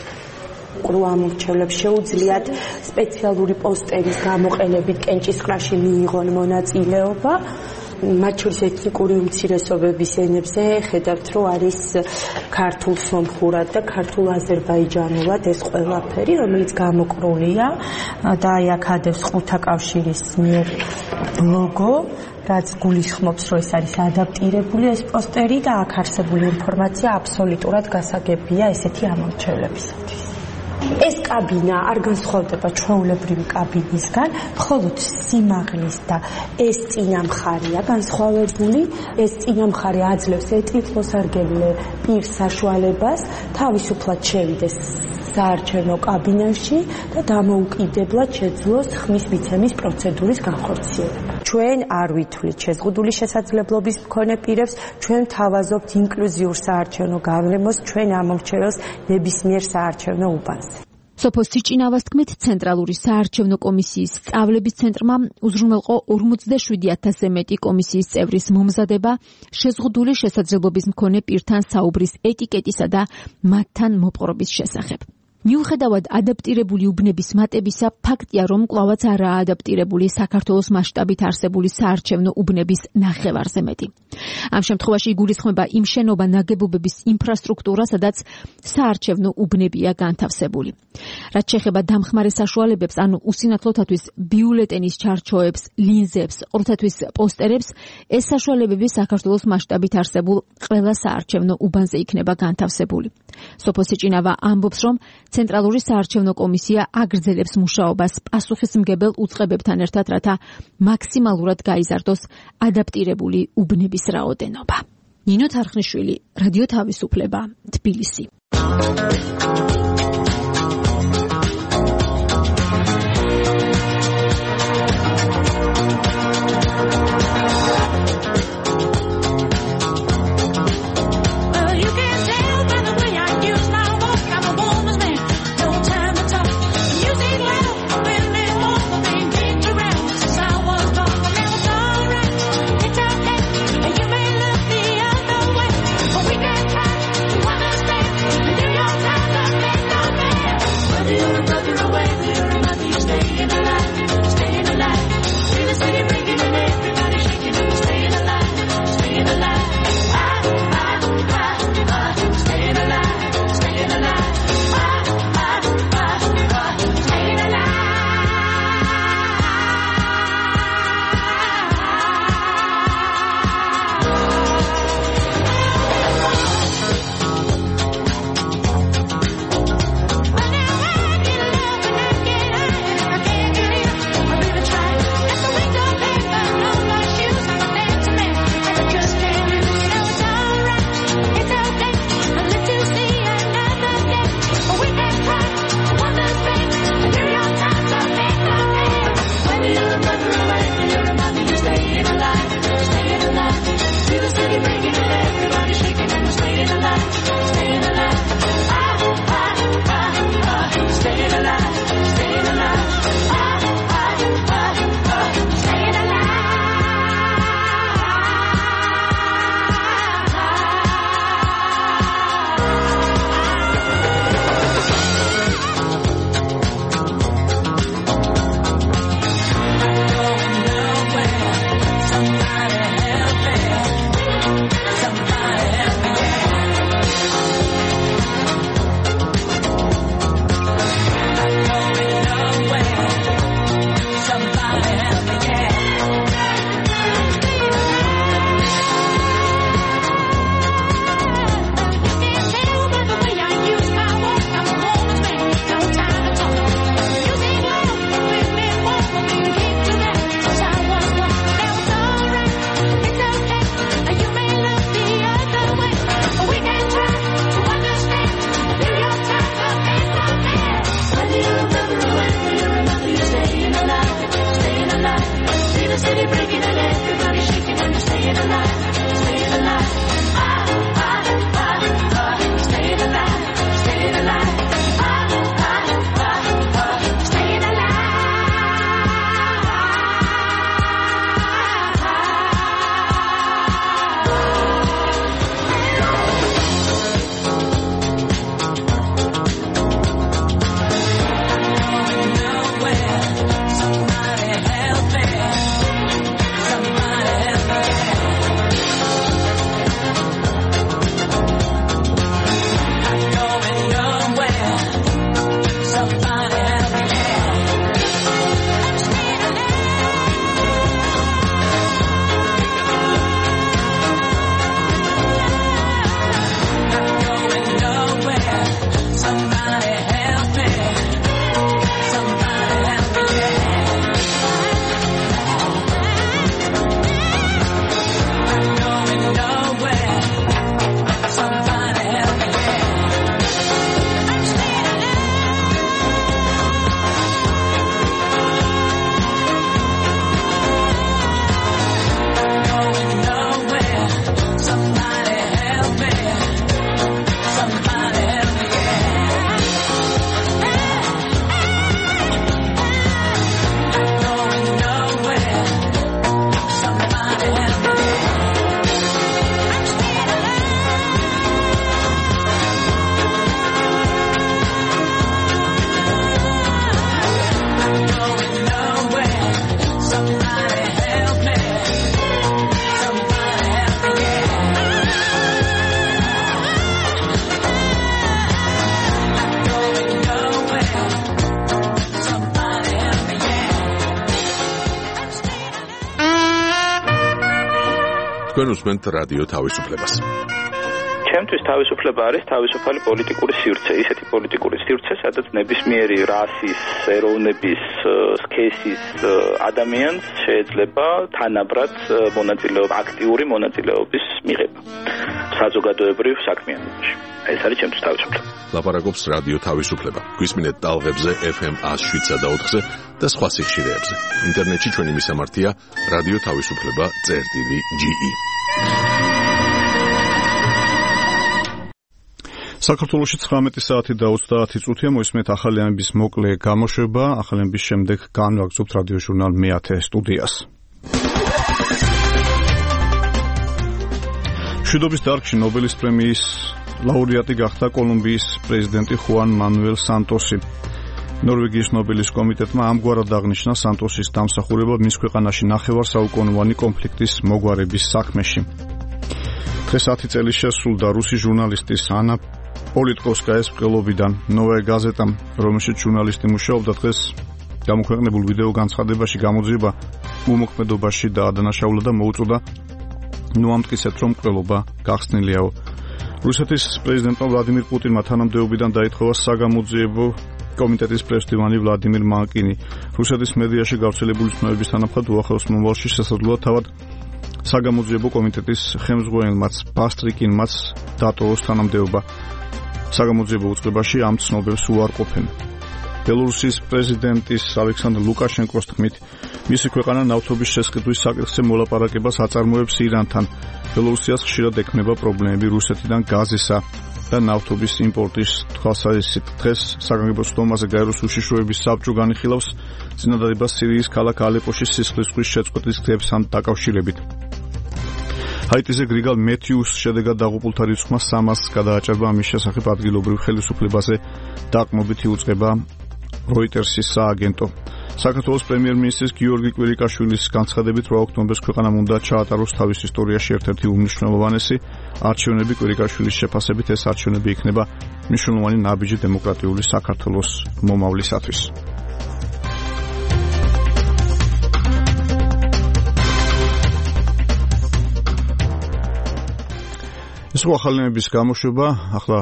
ყრუ ამორჩევლებს შეუძლიათ სპეციალური პოსტერის გამოყენებით კენჭისყრაში მიიღონ მონაწილეობა. მათ შორის ეთნიკური უმცირესობების ენებზე ხედავთ, რომ არის ქართულ სომხურად და ქართულ აზერბაიჯანულად ეს ყველაფერი, რომელიც გამოკრულია და აი აქ ადევს ხუთა კავშირის მიერ ლოგო, რაც გულისხმობს, რომ ეს არის ადაპტირებული ეს პოსტერი და აქ არსებული ინფორმაცია აბსოლუტურად გასაგებია ესეთი ამორჩევლებისათვის. ეს კაბინა არ განსხვავდება ჩვეულებრივი კაბინისგან, მხოლოდ სიმაღლის და ეს წინამხარია განსხვავებული. ეს წინამხარი აძლევს ეტლით მოსარგებლე პირს საშუალებას თავისუფლად შევიდეს საარჩევნო კაბინაში და დამოუკიდებლად შეძლოს ხმის მიცემის პროცედურის განხორციელება. ჩვენ არ ვითვლით შეზღუდული შესაძლებლობის მქონე პირებს, ჩვენ თავაზობთ ინკლუზიურ საარჩევნო გარემოს ჩვენ ამორჩეველს ნებისმიერ საარჩევნო უბანზე. სოფო სიჭინავას თქმით, ცენტრალური საარჩევნო კომისიის სწავლების ცენტრმა უზრუნველყო ორმოცდაშვიდი ათასზე მეტი კომისიის წევრის მომზადება შეზღუდული შესაძლებლობის მქონე პირთან საუბრის ეტიკეტისა და მათთან მოპყრობის შესახებ. მიუხედავად ადაპტირებული უბნების მატებისა, ფაქტია, რომ კვლავაც არაა ადაპტირებული საქართველოს მასშტაბით არსებული საარჩევნო უბნების ნახევარზე მეტი. ამ შემთხვევაში იგულისხმება იმ შენობა ნაგებობების ინფრასტრუქტურა, სადაც საარჩევნო უბნებია განთავსებული. რაც შეეხება დამხმარე საშუალებებს, ანუ უსინათლოთათვის ბიულეტენის ჩარჩოებს, ლინზებს, ყრუთათვის პოსტერებს, ეს საშუალებები საქართველოს მასშტაბით არსებულ ყველა საარჩევნო უბანზე იქნება განთავსებული. სოფო სიჭინავა ამბობს, რომ ცენტრალური საარჩევნო კომისია აგრძელებს მუშაობას პასუხისმგებელ უწყებებთან ერთად, რათა მაქსიმალურად გაიზარდოს ადაპტირებული უბნების რაოდენობა. ნინო თარხნიშვილი, რადიო თავისუფლება, თბილისი. თქვენ უსმენთ რადიო თავისუფლებას. ჩემთვის თავისუფლება არის თავისუფალი პოლიტიკური სივრცე, ისეთი პოლიტიკური სივრცე, სადაც ნებისმიერი რასის, ეროვნების, სქესის ადამიანს შეიძლება თანაბრად მონაწილეობა, აქტიური მონაწილეობის მიღება საზოგადოებრივ საქმიანობაში. ეს არის ჩემთვის თავისუფლება. ლაპარაკობს რადიო თავისუფლება. გვისმინეთ ტალღებზე ეფ ემ one oh seven და ოთხზე და სხვა სიხშირეებზე. ინტერნეტში ჩვენი მისამართია რადიო თავისუფლება წერტილი ჯი ი. საქართველოში ცხრამეტი საათი და ოცდაათი წუთია მოისმენთ ახალი ამბის მოკლე გამოშვება. ახალი ამბის შემდეგ განვაგრძობთ რადიო ჟურნალ მეათე სტუდიას. მშვიდობის დარგში ნობელის პრემიის ლაურეატი გახდა კოლუმბიის პრეზიდენტი ხუან მანუელ სანტოსი. ნორვეგიის ნობელის კომიტეტმა ამგვარად აღნიშნა სანტოსის დამსახურება მის ქვეყანაში ნახევარ საუკუნოვანი კონფლიქტის მოგვარების საქმეში. დღეს ათი წელი შესრულდა რუსი ჟურნალისტის ანა პოლიტკოვსკაის მკვლელობიდან ნოვაია გაზეტამ, რომელშიც ჟურნალისტი მუშაობდა, დღეს გამოქვეყნებულ ვიდეო განცხადებაში გამოძიება უმოქმედობაში დაადანაშაულა და მოუწოდა ნუ ამტკიცეთ, რომ მკვლელობა გახსნილიაო. რუსეთის პრეზიდენტმა ვლადიმირ პუტინმა თანამდებობიდან დაითხოვა საგამოძიებო კომიტეტის პრეზიდენტი ვლადიმირ მანკინი. რუსეთის მედიაში გავრცელებული ცნობების თანახმად უახლოეს მომავალში შესაძლოა თავად საგამოძიებო კომიტეტის ხელმძღვანელმაც ბასტრიკინმაც დატოვოს თანამდებობა. საგამოძიებო უწყებაში ამ ცნობებს უარყოფენ. ბელორუსიის პრეზიდენტის ალექსანდრ ლუკაშენკოს თქმით, მისი ქვეყანა ნავთობის შესყიდვის საკითხზე მოლაპარაკებას აწარმოებს ირანთან. ბელორუსიას ხშირად ექმნება პრობლემები რუსეთიდან გაზისა და ნავთობის იმპორტის თვალსაზრისით. დღეს საგანგებო სტომაზე გაეროს უშიშროების საბჭო განიხილავს წინადადებას სირიის ქალაქ ალეპოში სისხლის ზღვის შეწყვეტის გზებთან დაკავშირებით. ჰაიტიზე გრიგალ მეთიუს შედეგად დაღუპულთა რიცხვმა სამას გადააჭარბა. ამის შესახებ ადგილობრივ ხელისუფლებაზე დაყრდნობითი უწყება როიტერსის სააგენტო. საქართველოს პრემიერ-მინისტრის გიორგი კვირიკაშვილის განცხადებით რვა ოქტომბერს ქვეყანამ უნდა ჩაატაროს თავის ისტორიაში ერთ-ერთი უმნიშვნელოვანესი არჩევნები. კვირიკაშვილის შეფასებით ეს არჩევნები იქნება მნიშვნელოვანი ნაბიჯი დემოკრატიული საქართველოს მომავლისათვის. ეს იყო ახალი ამბის გამოშვება. ახლა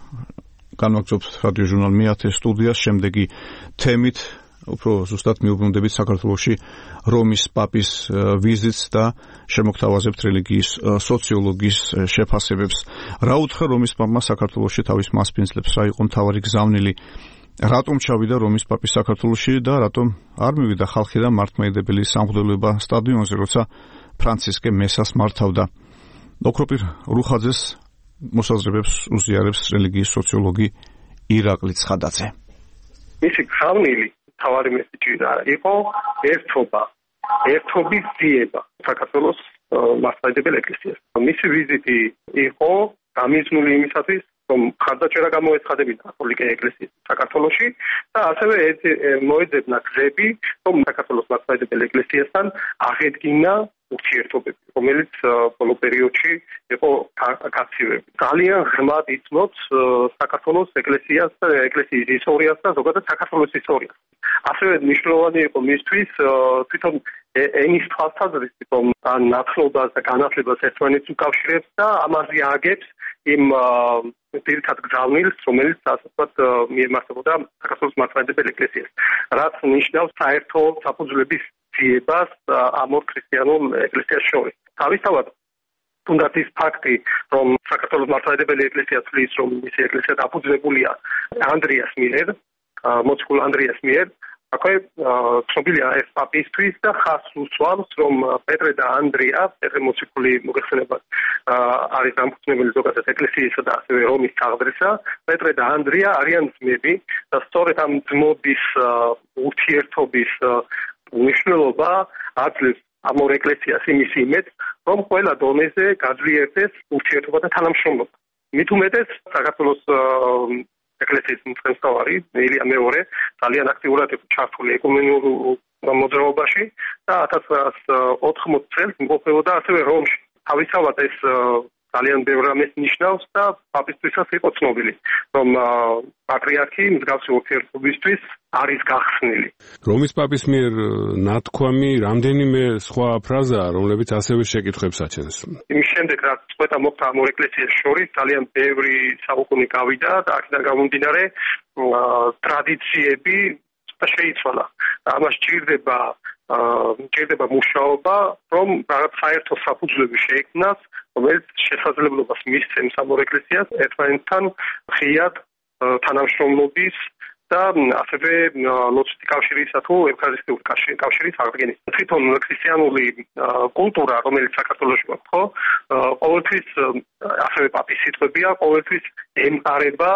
განვაგრძობთ რადიო ჟურნალ მეათე სტუდიას. შემდეგი თემით უფრო ზუსტად მიუბრუნდებით საქართველოში რომის პაპის ვიზიტს და შემოგთავაზებთ რელიგიის სოციოლოგიის შეფასებებს. რა უთხრა რომის პაპმა საქართველოში თავის მასპინძლებს, რა იყო მთავარი გზავნილი, რატომ ჩავიდა რომის პაპი საქართველოში და რატომ არ მივიდა ხალხი და მართლმადიდებელი სამღვდელოება სტადიონზე, როცა ფრანცისკე მესას მართავდა. ოქროპირ რუხაძეს მოსაზრებებს უზიარებს რელიგიის სოციოლოგი ირაკლი ცხადაძე. მისი გზავნილი თავარი მესიჯი იყო ერთობა, ერთობის ძიება საქართველოს მართლმადიდებელ ეკლესიას. მისი ვიზიტი იყო გამიზნული იმისათვის, რომ ხარდაჭერა გამოეცხადებინა კათოლიკე ეკლესიის საქართველოში და ასევე მოეძებნა გზები, რომ საქართველოს მართლმადიდებელ ეკლესიასთან აღედგინა ურთიერთობები, რომელიც ბოლო პერიოდში იყო გაცივები. ძალიან ღრმად იცნობს საქართველოს ეკლესიას და ეკლესიის ისტორიას და ზოგადად საქართველოს ისტორიას. ასევე მნიშვნელოვანი იყო მისთვის თვითონ ენის თვალსაზრისით, რომ ნაცნობას და განათლებას ერთმანეთს უკავშირებს და ამაზე აგებს იმ ძირითად გზავნილს, რომელიც ასე ვთქვათ მიემართებოდა საქართველოს მართლმადიდებელ ეკლესიას, რაც ნიშნავს საერთო საფუძვლების ძიებას ამ ორ ქრისტიანულ ეკლესიას შორის. თავისთავად თუნდაც ის ფაქტი, რომ საქართველოს მართლმადიდებელი ეკლესია თვლის, რომ მისი ეკლესია დაფუძნებულია ანდრიას მიერ, მოციქულ ანდრიას მიერ, აქვე ცნობილია ეს პაპისთვის და ხაზს უსვამს, რომ პეტრე და ანდრია, პეტრე მოციქული მოგეხსენებათ, არის დამფუძნებელი ზოგადად ეკლესიისა და ასევე რომის თაღდრისა, პეტრე და ანდრია არიან ძმები და სწორედ ამ ძმობის ურთიერთობის მნიშვნელობა აძლევს ამ ორ ეკლესიას იმის იმედს, რომ ყველა დონეზე გაძლიერდეს ურთიერთობა და თანამშრომლობა. მით უმეტეს საქართველოს ეკლესიის მწყემსთავარი ილია მეორე ძალიან აქტიურად იყო ჩართული ეკუმენურ მოძრაობაში და ათას ცხრაასი ოთხმოცი წელს იმყოფებოდა ასევე რომში. თავისთავად ეს ძალიან ბევრ რამეს ნიშნავს და პაპისთვისაც იყო ცნობილი, რომ პატრიარქი მსგავსი ურთიერთობისთვის არის გახსნილი. რომის პაპის მიერ ნათქვამი რამდენიმე სხვა ფრაზაა, რომლებიც ასევე შეკითხვებს აჩენს. იმის შემდეგ, რაც წყვეტა მოხდა ამ ორ ეკლესიას შორის, ძალიან ბევრი საუკუნე გავიდა და აქედან გამომდინარე ტრადიციები შეიცვალა. ამას ჭირდება ჭირდება მუშაობა, რომ რაღაც საერთო საფუძვლები შეექმნას, რომელიც შესაძლებლობას მისცემს ამ ორ ეკლესიას ერთმანეთთან ხიად თანამშრომლობის და ასევე ლოცვითი კავშირისა თუ ევქარისტიური კავშირის აღდგენის. თვითონ ქრისტიანული კულტურა, რომელიც საქართველოში გვაქვს, ხო, ყოველთვის ასევე პაპის სიტყვებია, ყოველთვის ემყარება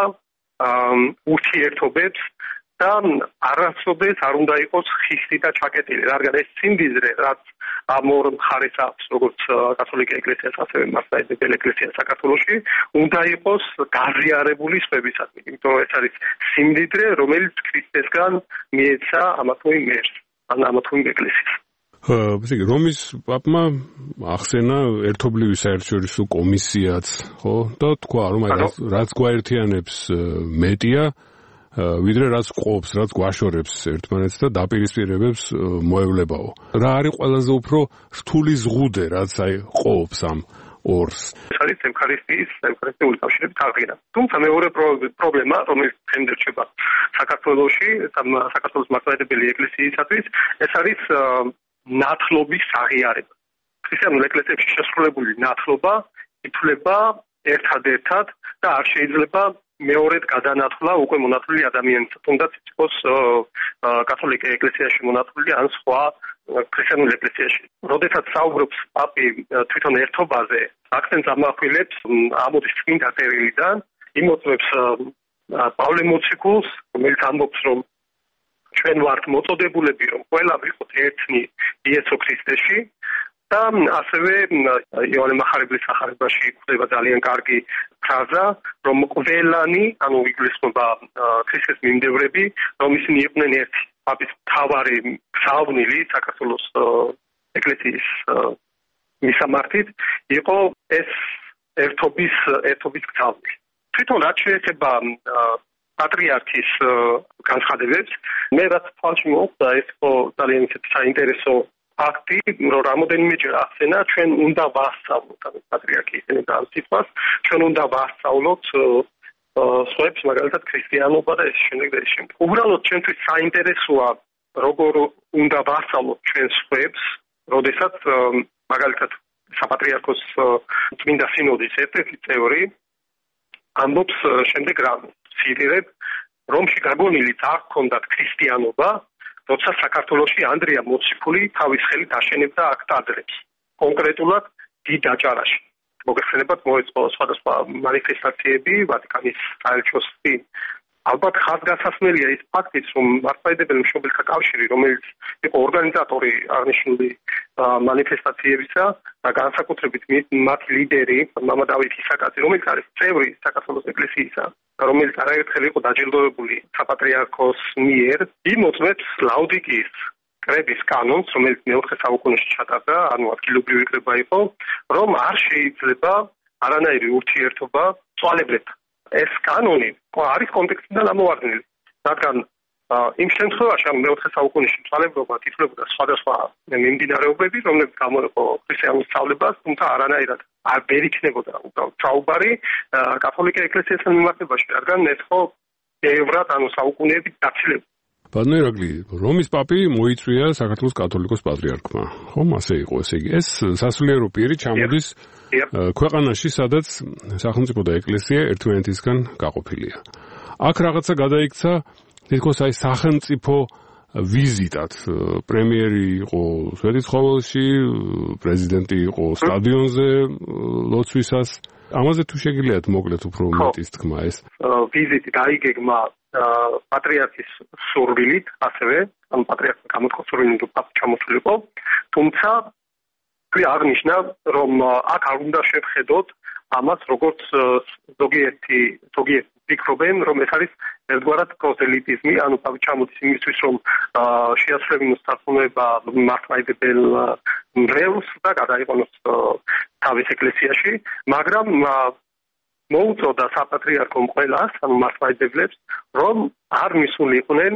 ურთიერთობებს და არასოდეს არ უნდა იყოს ხისტი და ჩაკეტილი, რადგან ეს სიმდიდრე, რაც ამ ორ მხარეს აქვს, როგორც კათოლიკე ეკლესიას, ასევე მართლმადიდებელ ეკლესიას საქართველოში, უნდა იყოს გაზიარებული სხვებისადმი. იმიტომ რომ ეს არის სიმდიდრე, რომელიც ქრისტესგან მიეცა ამა თუ იმ ერთს, ან ამა თუ იმ ეკლესიას. ბიჭი, რომის პაპმა ახსენა ერთობლივი საერთაშორისო კომისიაც, ხო? და თქვა, რომ რაც გვაერთიანებს მეტია ვიდრე რაც ყოფს, რაც გვაშორებს ერთმანეთს და დაპირისპირებებს მოევლებაო. რა არის ყველაზე უფრო რთული ზღუდე, რაც აი ყოფს ამ ორს? ეს არის ევქარისტიის, ევქარისტიული კავშირის აღდგენა. თუმცა მეორე პრობლემა, რომელიც დღემდე რჩება საქართველოში, საქართველოს მართლმადიდებელი ეკლესიისათვის, ეს არის ნათლობის აღიარება. ქრისტიანულ ეკლესიებში შესრულებული ნათლობა ითვლება ერთადერთად და არ შეიძლება მეორედ გადანათვლა უკვე მონათლული ადამიანის, თუნდაც იყოს კათოლიკე ეკლესიაში მონათლული ან სხვა ქრისტიანულ ეკლესიაში. როდესაც საუბრობს პაპი თვითონ ერთობაზე, აქცენტს ამახვილებს ამოდის წმინდა წერილიდან, იმოწმებს პავლე მოციქულს, რომელიც ამბობს, რომ ჩვენ ვართ მოწოდებულები, რომ ყველა ვიყოთ ერთნი იესო ქრისტეში და ასევე იოანე მახარებლის სახარებაში გვხვდება ძალიან კარგი ფრაზა, რომ ყველანი, ანუ იგულისხმება ქრისტეს მიმდევრები, რომ ისინი იყვნენ ერთი. პაპის მთავარი გზავნილი საქართველოს ეკლესიის მისამართით იყო ეს ერთობის ერთობის გზავნილი. თვითონ რაც შეეხება პატრიარქის განცხადებებს, მე რაც თვალში მოხვდა, ეს იყო ძალიან საინტერესო ფაქტი, რომ რამოდენიმეჯერ ახსენა, ჩვენ უნდა ვასწავლოთ, ანუ პატრიარქი იყენებდა ამ სიტყვას, ჩვენ უნდა ვასწავლოთ სხვებს, მაგალითად ქრისტიანობა და ეს შემდეგ და ეს შემდეგ. უბრალოდ ჩვენთვის საინტერესოა, როგორ უნდა ვასწავლოთ ჩვენ სხვებს, როდესაც მაგალითად საპატრიარქოს წმინდა სინოდის ერთ-ერთი წევრი ამბობს შემდეგ რამეს. ციტირებ, რომში გაგონილიც არ ჰქონდათ ქრისტიანობა, როცა საქართველოში ანდრია მოციქული თავის ხელით აშენებდა აქ ტაძრებს, კონკრეტულად დიდ აჭარაში. მოგეხსენებათ, მოეწყო სხვადასხვა მანიფესტაციები ვატიკანის საელჩოს წინ. ალბათ ხაზგასასმელია ის ფაქტიც, რომ მართლმადიდებელი მშობელთა კავშირი, რომელიც იყო ორგანიზატორი აღნიშნული მანიფესტაციებისა და განსაკუთრებით მათი ლიდერი, მამა დავით ისაკაძე, რომელიც არის წევრი საქართველოს ეკლესიისა, რომელიც არაერთხელ იყო დაჯილდოებული საპატრიარქოს მიერ, იმოწმებს ლაუდიკიის კრების კანონს, რომელიც მეოთხე საუკუნეში ჩატარდა, ანუ ადგილობრივი კრება იყო, რომ არ შეიძლება არანაირი ურთიერთობა წვალებლებთან. ეს კანონი არის კონტექსტიდან ამოვარდნილი, რადგან იმ შემთხვევაში, ანუ მეოთხე საუკუნეში წვალებობა თითქოსდა სხვადასხვა მიმდინარეობები, რომლებიც გამოიყო ქრისტიანულ სწავლებას, თუმცა არანაირად არ ვერ იქნებოდა უბრალოდ საუბარი კათოლიკე ეკლესიასთან მიმართებაში, რადგან ეს ხო ევრად, ანუ საუკუნეებით დაცილებული. ბატონო, რომის პაპი მოიწვია საქართველოს კათოლიკოს პატრიარქმა. ხომ ასე იყო, ესე იგი, ეს სასულიერო პირი ჩამოდის ქვეყანაში, სადაც სახელმწიფო და ეკლესია ერთმანეთისგან გაყოფილია. აქ რაღაცა გადაიქცა, თითქოს აი სახელმწიფო ვიზიტად. პრემიერი იყო სვეტიცხოველში, პრეზიდენტი იყო სტადიონზე ლოცვისას. ამაზე თუ შეგიძლიათ მოკლედ უფრო მეტის თქმა ეს. ვიზიტი დაიგეგმა პატრიარქის სურვილით, ასევე, ანუ პატრიარქმა გამოთქვა სურვილი, რომ პაპი ჩამოსულიყო, თუმცა კი აღნიშნა, რომ აქ არ უნდა შევხედოთ ამას, როგორც ზოგიერთი ზოგიერთი ფიქრობენ, რომ ეს არის ერთგვარად პროზელიტიზმი, ანუ პაპი ჩამოდის იმისთვის, რომ შეასრულებინოს სარწმუნოება მართლმადიდებელ მრევლს და გადაიყვანოს თავის ეკლესიაში, მაგრამ მოუწოდა საპატრიარქომ ყველას, ანუ მასწავლებლებს, რომ არ მისულიყვნენ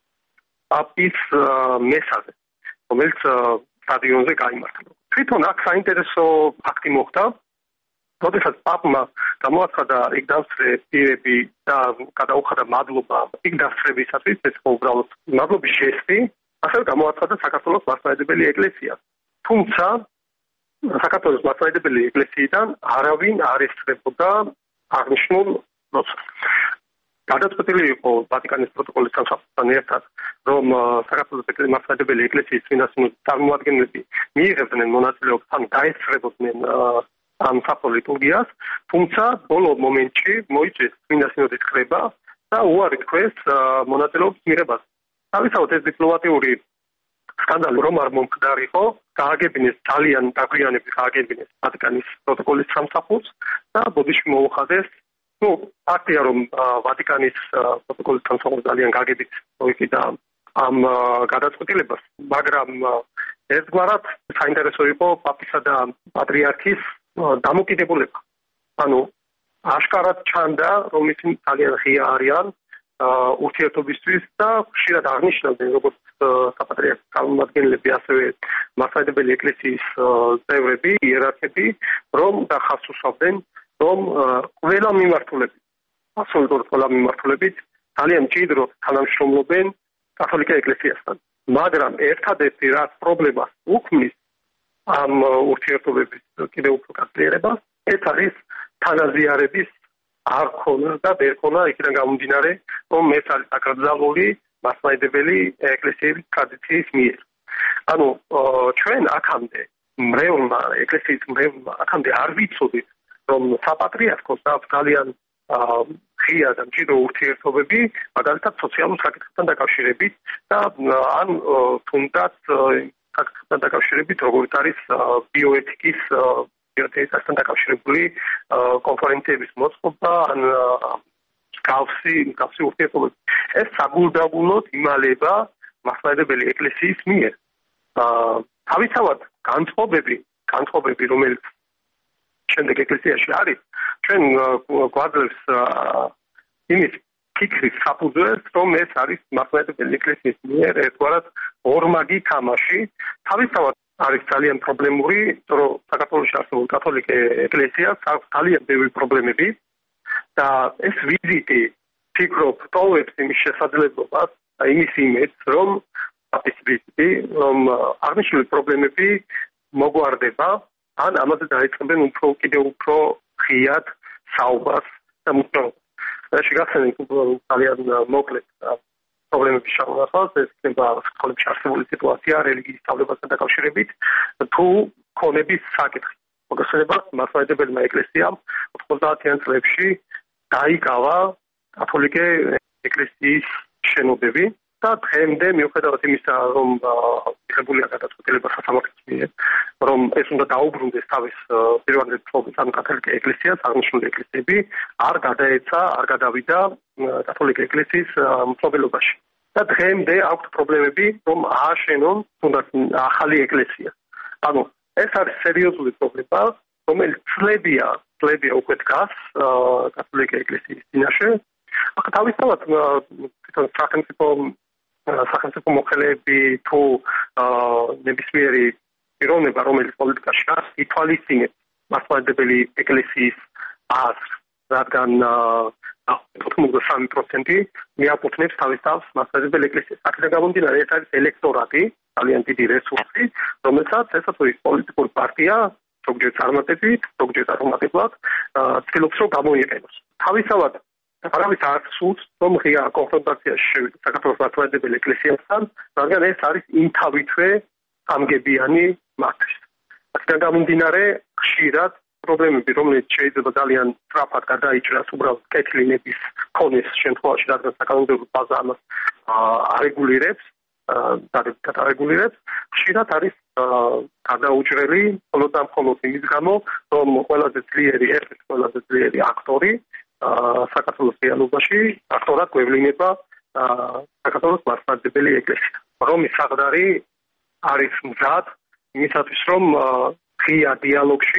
პაპის მესაზე, რომელიც სტადიონზე გაიმართა. თვითონ აქ საინტერესო ფაქტი მოხდა, როდესაც პაპმა გამოაცხადა იქ დავსწრე პირები და გადაუხადა მადლობა იქ დასწრებისათვის, ეს უბრალოდ მადლობის ჟესტი, ასევე გამოაცხადა საქართველოს მასწავლებელი ეკლესია. თუმცა საქართველოს მასწავლებელი ეკლესიიდან არავინ არ ესწრებოდა აღნიშნულ პროცესს. გადაწყვეტილი იყო ვატიკანის პროტოკოლის განსაკუთრებთან ერთად, რომ საქართველოს მასწავლებელი ეკლესიის წინასწარ წარმომადგენლები მიიღებდნენ მონაწილეობას ან დაესწრებოდნენ ამ საფო ლიტურგიას, თუმცა ბოლო მომენტში მოიწვიეს წმინდა სინოდის კრება და უარი თქვეს მონაწილეობის მიღებას. თავისთავად ეს დიპლომატიური სკანდალი რომ არ მომხდარიყო, გააგებინეს ძალიან დაგვიანებით გააგებინეს ვატიკანის პროტოკოლის სამსახურს და ბოდიში მოუხადეს, ну, ფაქტია რომ ვატიკანის პროტოკოლის სამსახური ძალიან გააგებით მოიკიდა ამ გადაწყვეტილებას, მაგრამ ერთგვარად საინტერესო იყო პაპისა და პატრიარქის დამოკიდებულება. ანუ აშკარად ჩანდა, რომ ისინი ძალიან ღია არიან ურთიერთობისთვის და ხშირად აღნიშნავდნენ როგორც საპატრიარქოს წარმომადგენლები, ასევე მასწავლებელი ეკლესიის წევრები, იერარქები, რომ და ხაზს უსვამდნენ, რომ ყველა მიმართულებით, აბსოლუტურად ყველა მიმართულებით ძალიან მჭიდროდ თანამშრომლობენ კათოლიკე ეკლესიასთან. მაგრამ ერთადერთი რაც პრობლემას უქმნის ამ ურთიერთობების კიდევ უფრო გაზიარებას, ეს არის თანაზიარების არ ქონა და ვერ ქონა იქიდან გამომდინარე, რომ ეს არის აკრძალული მასწავლებელი ეკლესიების ტრადიციის მიერ. ანუ ჩვენ აქამდე მრევლმა ეკლესიის მრევლმა აქამდე არ ვიცოდით, რომ საპატრიარქოს აქვს ძალიან ღია და მჭიდრო ურთიერთობები, მაგალითად სოციალურ საკითხებთან დაკავშირებით და ან თუნდაც საკითხებთან დაკავშირებით, როგორც არის ბიოეთიკის ბიოეთიკასთან დაკავშირებული კონფერენციების მოწყობა, ან გავსი, გავსი ურთიერთობები. ეს საგულდაგულოდ იმალება მასწავლებელი ეკლესიის მიერ. თავისთავად განწყობები, განწყობები, რომელიც შემდეგ ეკლესიაში არის, ჩვენ გვაძლევს იმის ფიქრის საფუძველს, რომ ეს არის მასწავლებელი ეკლესიის მიერ ერთგვარად ორმაგი თამაში. თავისთავად არის ძალიან პრობლემური, რომ საქართველოში არსებულ კათოლიკე ეკლესიას აქვს ძალიან ბევრი პრობლემები და ეს ვიზიტი ფიქრობ ტოვებს იმის შესაძლებლობას და იმის იმედს, რომ პაპის ვიზიტი, რომ აღნიშნული პრობლემები მოგვარდება, ან ამაზე დაიწყებენ უფრო კიდევ უფრო ღიად საუბარს და მუშაობას. შეგახსენებთ ძალიან მოკლედ პრობლემების შეგახსენებას, ეს იქნება სკოლებში არსებული სიტუაცია რელიგიის სწავლებასთან დაკავშირებით, თუ ქონების საკითხი. მოგესალმებით, მასწავლებელმა ეკლესიამ ოცდაათიან წლებში დაიკავა კათოლიკე ეკლესიის შენობები და დღემდე მიუხედავად იმისა, რომ მიღებულია გადაწყვეტილება სასამართლოს მიერ, რომ ეს უნდა დაუბრუნდეს თავის პირვანდელ ფლობის ან კათოლიკე ეკლესიას, აღნიშნული ეკლესიები არ გადაეცა, არ გადავიდა კათოლიკე ეკლესიის მფლობელობაში. და დღემდე აქვს პრობლემები, რომ ააშენონ თუნდაც ახალი ეკლესია. ანუ ეს არის სერიოზული პრობლემა, რომელიც წლებია, წლებია უკვე დგას კათოლიკე ეკლესიის წინაშე. თავისთავად თვითონ სახელმწიფო სახელმწიფო მოხელეები თუ ნებისმიერი პიროვნება, რომელიც პოლიტიკაში არის, ითვალისწინებს მასწავლებელი ეკლესიის აზრს, რადგან ოთხმოცდასამი პროცენტი მიაკუთვნებს თავისთავად მასწავლებელი ეკლესიას. აქედან გამომდინარე, ეს არის ელექტორატი, ძალიან დიდი რესურსი, რომელსაც ესა თუ ის პოლიტიკური პარტია ზოგჯერ წარმატებით, ზოგჯერ წარმატებულად ცდილობს რომ გამოიყენოს. თავისთავად არავის არ სურს, რომ ღია კონფრონტაციაში შევიდეთ საქართველოს მასწავლებელი ეკლესიასთან, რადგან ეს არის იმთავითვე სამგებიანი მათთვის. აქედან გამომდინარე, ხშირად პრობლემები, რომელიც შეიძლება ძალიან სწრაფად გადაიჭრას უბრალოდ კეთილინების ქონის შემთხვევაში, რადგან საკანონმდებლო ბაზა ამას არეგულირებს, გადარეგულირებს, ხშირად არის გადაუჭრელი მხოლოდ და მხოლოდ იმის გამო, რომ ყველაზე ძლიერი, ერთ-ერთი ყველაზე ძლიერი აქტორი საქართველოს რეალობაში აქტორად გვევლინება საქართველოს მასწავლებელი ეკლესია. რომის საღდარი არის მზად იმისათვის, რომ ღია დიალოგში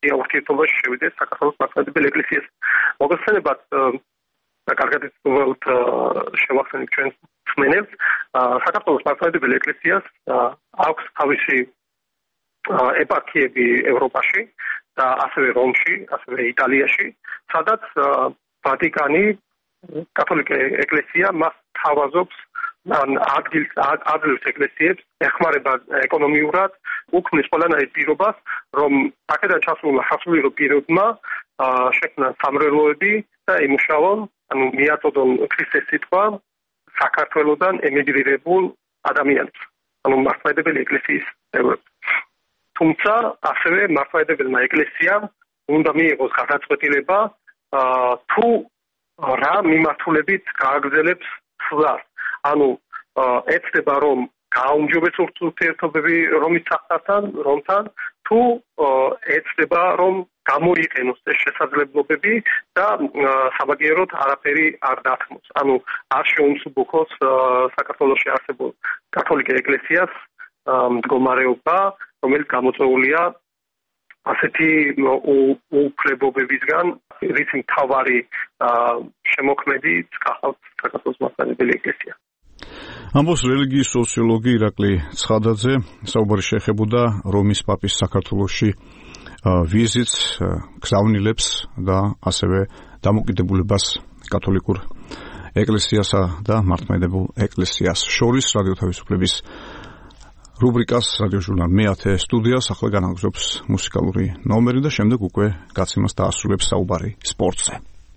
ურთიერთობაში შევიდეს საქართველოს მართლმადიდებელ ეკლესიას. მოგესალმებათ და კარგად ვთქვათ შევახსენებთ ჩვენს მსმენელს, საქართველოს მართლმადიდებელ ეკლესიას აქვს თავისი ეპარქიები ევროპაში და ასევე რომში, ასევე იტალიაში, სადაც ვატიკანი კათოლიკე ეკლესია მას თავაზობს ადგილს ადგილს ეკლესიებს ეხმარება ეკონომიურად, უქმნის ყველანაირ პირობას, რომ აქედან ჩასულმა სასულიერო პირებმა შექმნან სამრევლოები და იმუშაონ, ანუ მიაწოდონ ქრისტეს სიტყვა საქართველოსდან ემიგრირებულ ადამიანებს, ანუ მართლმადიდებელი ეკლესიის წევრებს. თუმცა ასევე მართლმადიდებელმა ეკლესიამ უნდა მიიღოს გადაწყვეტილება თუ რა მიმართულებით გააგრძელებს ცვლას. ანუ ეცდება რომ გააუმჯობესოს ურთიერთობები რომის სახალხთან, რომთან, თუ ეცდება რომ გამოიყენოს ეს შესაძლებლობები და საბაგიეროდ არაფერი არ დათმოს. ანუ არ შეუმსუბუქოს საქართველოში არსებულ კათოლიკე ეკლესიას მდგომარეობა, რომელიც გამოწვეულია ასეთი უფლებობებისგან, რის მთავარი შემოქმედი გახავთ საქართველოს მართლმადიდებელი ეკლესია. ამბობს რელიგიის სოციოლოგი ირაკლი ცხადაძე, საუბარი შეეხებოდა რომის პაპის საქართველოში ვიზიტს, გზავნილებს და ასევე დამოკიდებულებას კათოლიკურ ეკლესიასა და მართლმადიდებელ ეკლესიას შორის. რადიო თავისუფლების რუბრიკას რადიო ჟურნალ მეათე სტუდიას ახლა განაგზობს მუსიკალური ნომერი და შემდეგ უკვე გაცემას დაასრულებს საუბარი სპორტზე.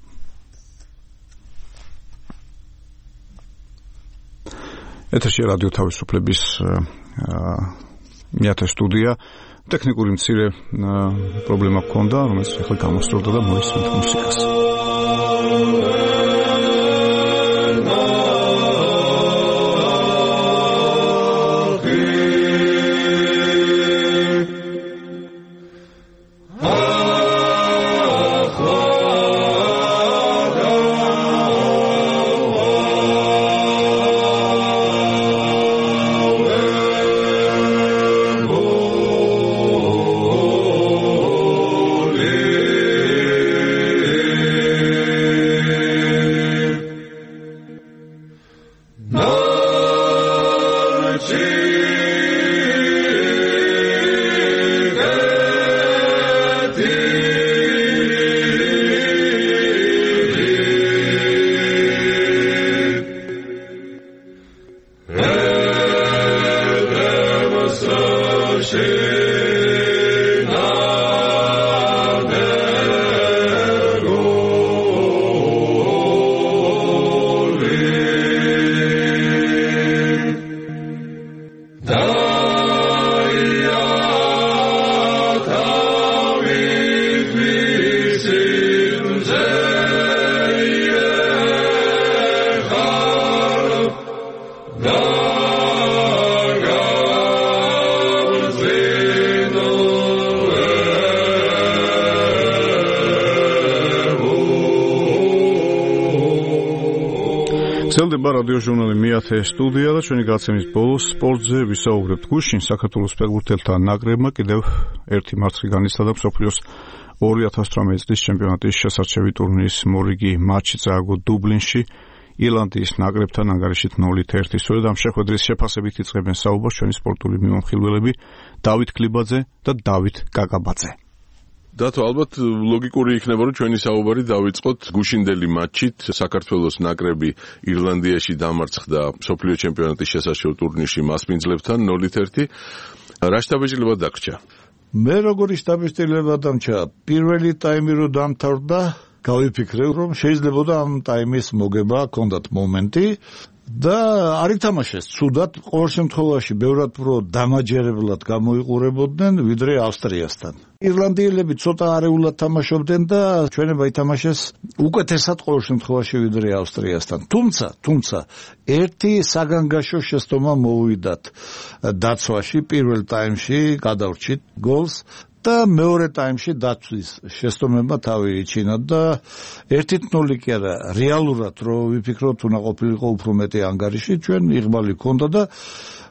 ეთერში რადიო თავისუფლების მეათე სტუდია. ტექნიკური მცირე პრობლემა ჰქონდა, რომელიც ახლა გამოსწორდა და მოისმენთ მუსიკას. გრძელდება რადიო ჟურნალი მეათე სტუდია და ჩვენი გაცემის ბოლოს სპორტზე ვისაუბრებთ. გუშინ საქართველოს ფეხბურთელთა ნაკრებმა კიდევ ერთი მარცხი განიცადა მსოფლიოს ორი ათას თვრამეტი წლის ჩემპიონატის შესარჩევი ტურნირის მორიგი მატჩი წააგო დუბლინში ირლანდიის ნაკრებთან ანგარიშით ნულით ერთი. სწორედ ამ შეხვედრის შეფასებით იწყებენ საუბარს ჩვენი სპორტული მიმოხილველები დავით ქლიბაძე და დავით კაკაბაძე. დათო, ალბათ ლოგიკური იქნება, რომ ჩვენი საუბარი დავიწყოთ გუშინდელი მატჩით. საქართველოს ნაკრები ირლანდიაში დამარცხდა მსოფლიო ჩემპიონატის შესაჩერო ტურნირში მასპინძლებთან ნულით ერთი. რა შთაბეჭდილება დაგრჩა? მე როგორი შთაბეჭდილება დამრჩა? პირველი ტაიმი რო დამთავრდა, გავიფიქრე, რომ შეიძლება ამ ტაიმის მოგება ჰქონდათ მომენტი და არ ითამაშეს ცუდად, ყოველ შემთხვევაში ბევრად უფრო დამაჯერებლად გამოიყურებოდნენ ვიდრე ავსტრიასთან. ირლანდიელები ცოტა არეულად თამაშობდნენ და ჩვენება ითამაშეს უკეთესად ყოველ შემთხვევაში ვიდრე ავსტრიასთან. თუმცა, თუმცა ერთი საგანგაშო შეცდომა მოვიდათ დაცვაში პირველ ტაიმში, გადავრჩით გოლს და მეორე ტაიმში დაცვის შეცდომებმა თავი იჩინა და ერთი ნული კი არა, რეალურად რო ვიფიქროთ, უნდა ყოფილიყო უფრო მეტი ანგარიში, ჩვენ იღბალი ჰქონდა და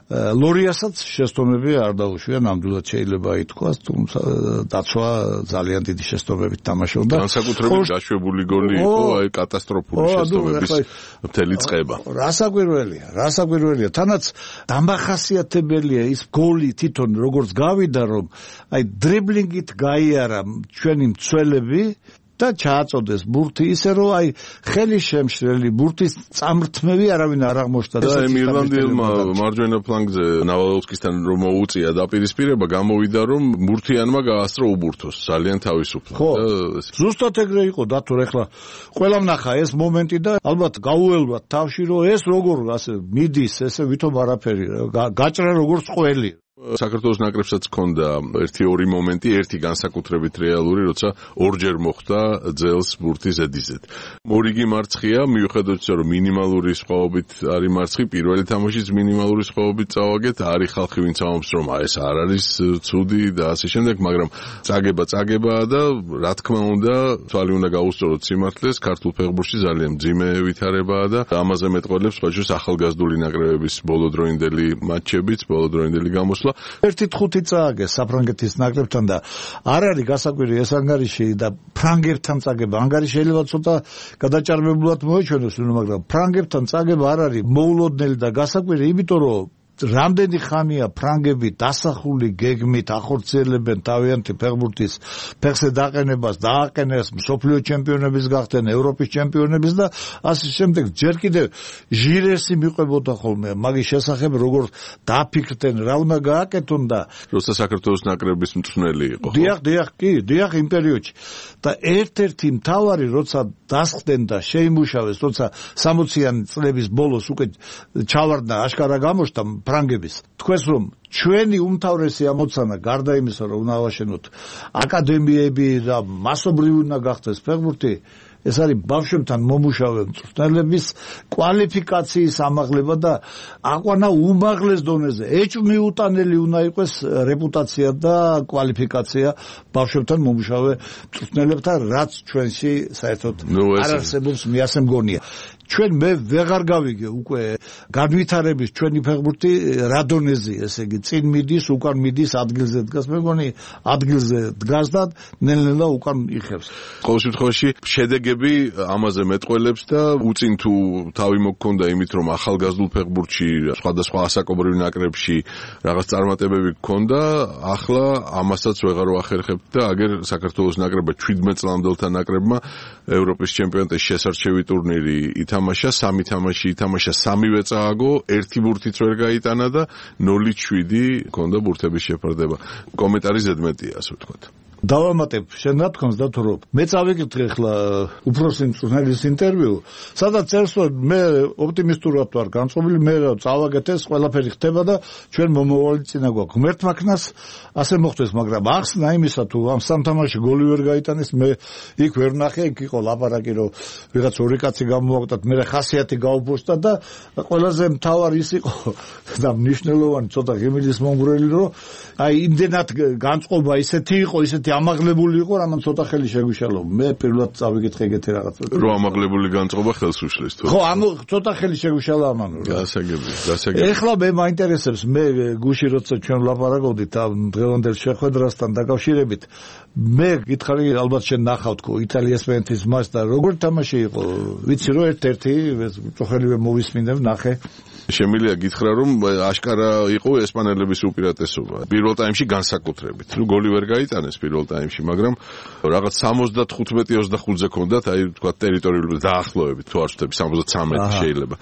ლორიასაც შეცდომები არ დაუშვია, ნამდვილად შეიძლება ითქვას, თუმცა დაცვა ძალიან დიდი შეცდომებით თამაშობდა. განსაკუთრებით დაშვებული გოლი იყო, აი კატასტროფული შეცდომების მთელი წყება. რასაკვირველია, რასაკვირველია, თანაც დამახასიათებელია ის გოლი თვითონ როგორც გავიდა, რომ აი დრიბლინგით გაიარა ჩვენი მცველები და ჩააწოდეს ბურთი ისე რომ აი ხელი შემშლელი ბურთის წამრთმევი არავინ არ აღმოჩნდა და იმ ირლანდიელმა მარჯვენა ფლანგზე ნავალოვსკისთან რომ მოუწია დაპირისპირება გამოვიდა რომ ბურთიანმა გაასწრო უბურთოს ძალიან თავისუფლად და ზუსტად ეგრე იყო დათორ ეხლა ყველამ ნახა ეს მომენტი და ალბათ გაუელბათ თავში რომ ეს როგორ ასე მიდის ესე ვითომ არაფერი გაჭრა როგორც ყველი საქართველოს ნაკრებსაც ჰქონდა ერთი ორი მომენტი, ერთი განსაკუთრებით რეალური, როცა ორჯერ მოხვდა ძელს ბურთი ზედიზედ. მორიგი მარცხია, მიუხედავად იმისა, რომ მინიმალური სხვაობით არის მარცხი, პირველი თამაშიც მინიმალური სხვაობით წავაგეთ, არის ხალხი, ვინც ამბობს, რომ ეს არ არის ცუდი და ასე შემდეგ, მაგრამ წაგება წაგებაა და რა თქმა უნდა, თვალი უნდა გაუსწოროთ სიმართლეს, ქართულ ფეხბურთში ძალიან მძიმე ვითარებაა და ამაზე მეტყველებს ბაჟოს ახალგაზრდული ნაკრებების ბოლოდროინდელი მატჩებიც, ბოლოდროინდელი გამოსვლა ერთი ხუთი წააგეს საფრანგეთის ნაკრებთან და არ არის გასაკვირი ეს ანგარიში და ფრანგებთან წაგება ანგარიში შეიძლება ცოტა გადაჭარბებულად მოეჩვენოს, მაგრამ ფრანგებთან წაგება არ არის მოულოდნელი და გასაკვირი, იმიტომ რომ რამდენი ხანია ფრანგები დასახული გეგმით ახორციელებენ თავიანთი ფეხბურთის ფეხზე დაყენებას, დააყენეს მსოფლიო ჩემპიონების გახდნენ, ევროპის ჩემპიონების და ასე შემდეგ. ჯერ კიდევ ჟირესი მიყვებოდა ხოლმე მაგის შესახებ, როგორ დაფიქრდნენ, რა უნდა გააკეთონ და როცა საქართველოს ნაკრების მწვრთნელი იყო. დიახ, დიახ, კი, დიახ იმ პერიოდში. და ერთ-ერთი მთავარი როცა დასხდნენ და შეიმუშავეს, როცა სამოციანი წლების ბოლოს უკვე ჩავარდა აშკარა გამოჩნდა ფრანგების. თქვენს რომ ჩვენი უმთავრესი ამოცანა გარდა იმისა, რომ უნდა ავაშენოთ აკადემიები და მასობრივი უნდა გახდეს ფეხბურთი, ეს არის ბავშვებთან მომუშავე მწვრთნელების კვალიფიკაციის ამაღლება და აყვანა უმაღლეს დონეზე. ეჭვმიუტანელი უნდა იყოს რეპუტაცია და კვალიფიკაცია ბავშვებთან მომუშავე მწვრთნელებთან, რაც ჩვენში საერთოდ არ არსებობს, მე ასე მგონია. ჩვენ მე ვეღარ გავიგე უკვე განვითარების ჩვენი ფეხბურთი რა დონეზე, ესე იგი წინ მიდის, უკან მიდის, ადგილზე დგას, მე მგონი ადგილზე დგას და ნელ-ნელა უკან იხევს. ყოველ შემთხვევაში შედეგები ამაზე მეტყველებს და უწინ თუ თავი მოგქონდა იმით, რომ ახალგაზრდულ ფეხბურთში სხვადასხვა ასაკობრივ ნაკრებში რაღაც წარმატებები გქონდა, ახლა ამასაც ვეღარ ვახერხებთ და აგერ საქართველოს ნაკრებმა ჩვიდმეტ წლამდელთა ნაკრებმა ევროპის ჩემპიონატის შესარჩევი ტურნირი ითამაშა, სამი თამაში ითამაშა, სამივე წააგო, ერთი ბურთიც ვერ გაიტანა და ნული შვიდი ჰქონდა ბურთების შეფარდება. კომენტარი ზედმეტია, ასე ვთქვათ. დავამატებ შენ რა თქონს და თუ რომ მე წავიკითხე ახლა უფროსი მწვრთნელის ინტერვიუ, სადაც წერს რომ მე ოპტიმისტურად ვარ განწყობილი, მე წავაგეთ ეს ყველაფერი ხდება და ჩვენ მომავალი წინა გვაქვს. ღმერთმა ქნას ასე მოხდეს, მაგრამ ახსნა იმისა თუ ამ სამ თამაში გოლი ვერ გაიტანეს, მე იქ ვერ ნახე, იქ იყო ლაპარაკი რომ ვიღაც ორი კაცი გამოვაკვდათ, მე ხასიათი გაუბოშტა და ყველაზე მთავარი ის იყო და მნიშვნელოვანი ცოტა ღიმილის მომგვრელი რომ აი იმდენად განწყობა ისეთი იყო, ისეთი ამაღლებული იყო, რამან ცოტა ხელი შეგვიშალო. მე პირველად წავიკითხე ეგეთი რაღაც. რო ამაღლებული განწყობა ხელს უშლის თუ. ხო, ამ ცოტა ხელი შეგვიშალა ამან. გასაგები, გასაგები. ეხლა მე მაინტერესებს, მე გუში როცა ჩვენ ვლაპარაკობდით ამ დღევანდელ შეხვედრასთან დაკავშირებით, მე გითხარი ალბათ შენ ნახავ თქო იტალიასპენეთის მას და როგორ თამაში იყო? ვიცი რომ ერთ-ერთი წოხეливე მოვისმინებ, ნახე. შემიძლია გითხრა რომ აშკარა იყო ესპანელების უპირატესობა. პირველ ტაიმში განსაკუთრებით. ნუ გოლი ვერ გაიტანეს პირველ ტაიმში, მაგრამ რაღაც სამოცდახუთმეტი ოცდახუთზე ქონდათ, აი თქვა ტერიტორიული დაახლოებით, თუ არ ვთქვი სამოცდათვრამეტი შეიძლება.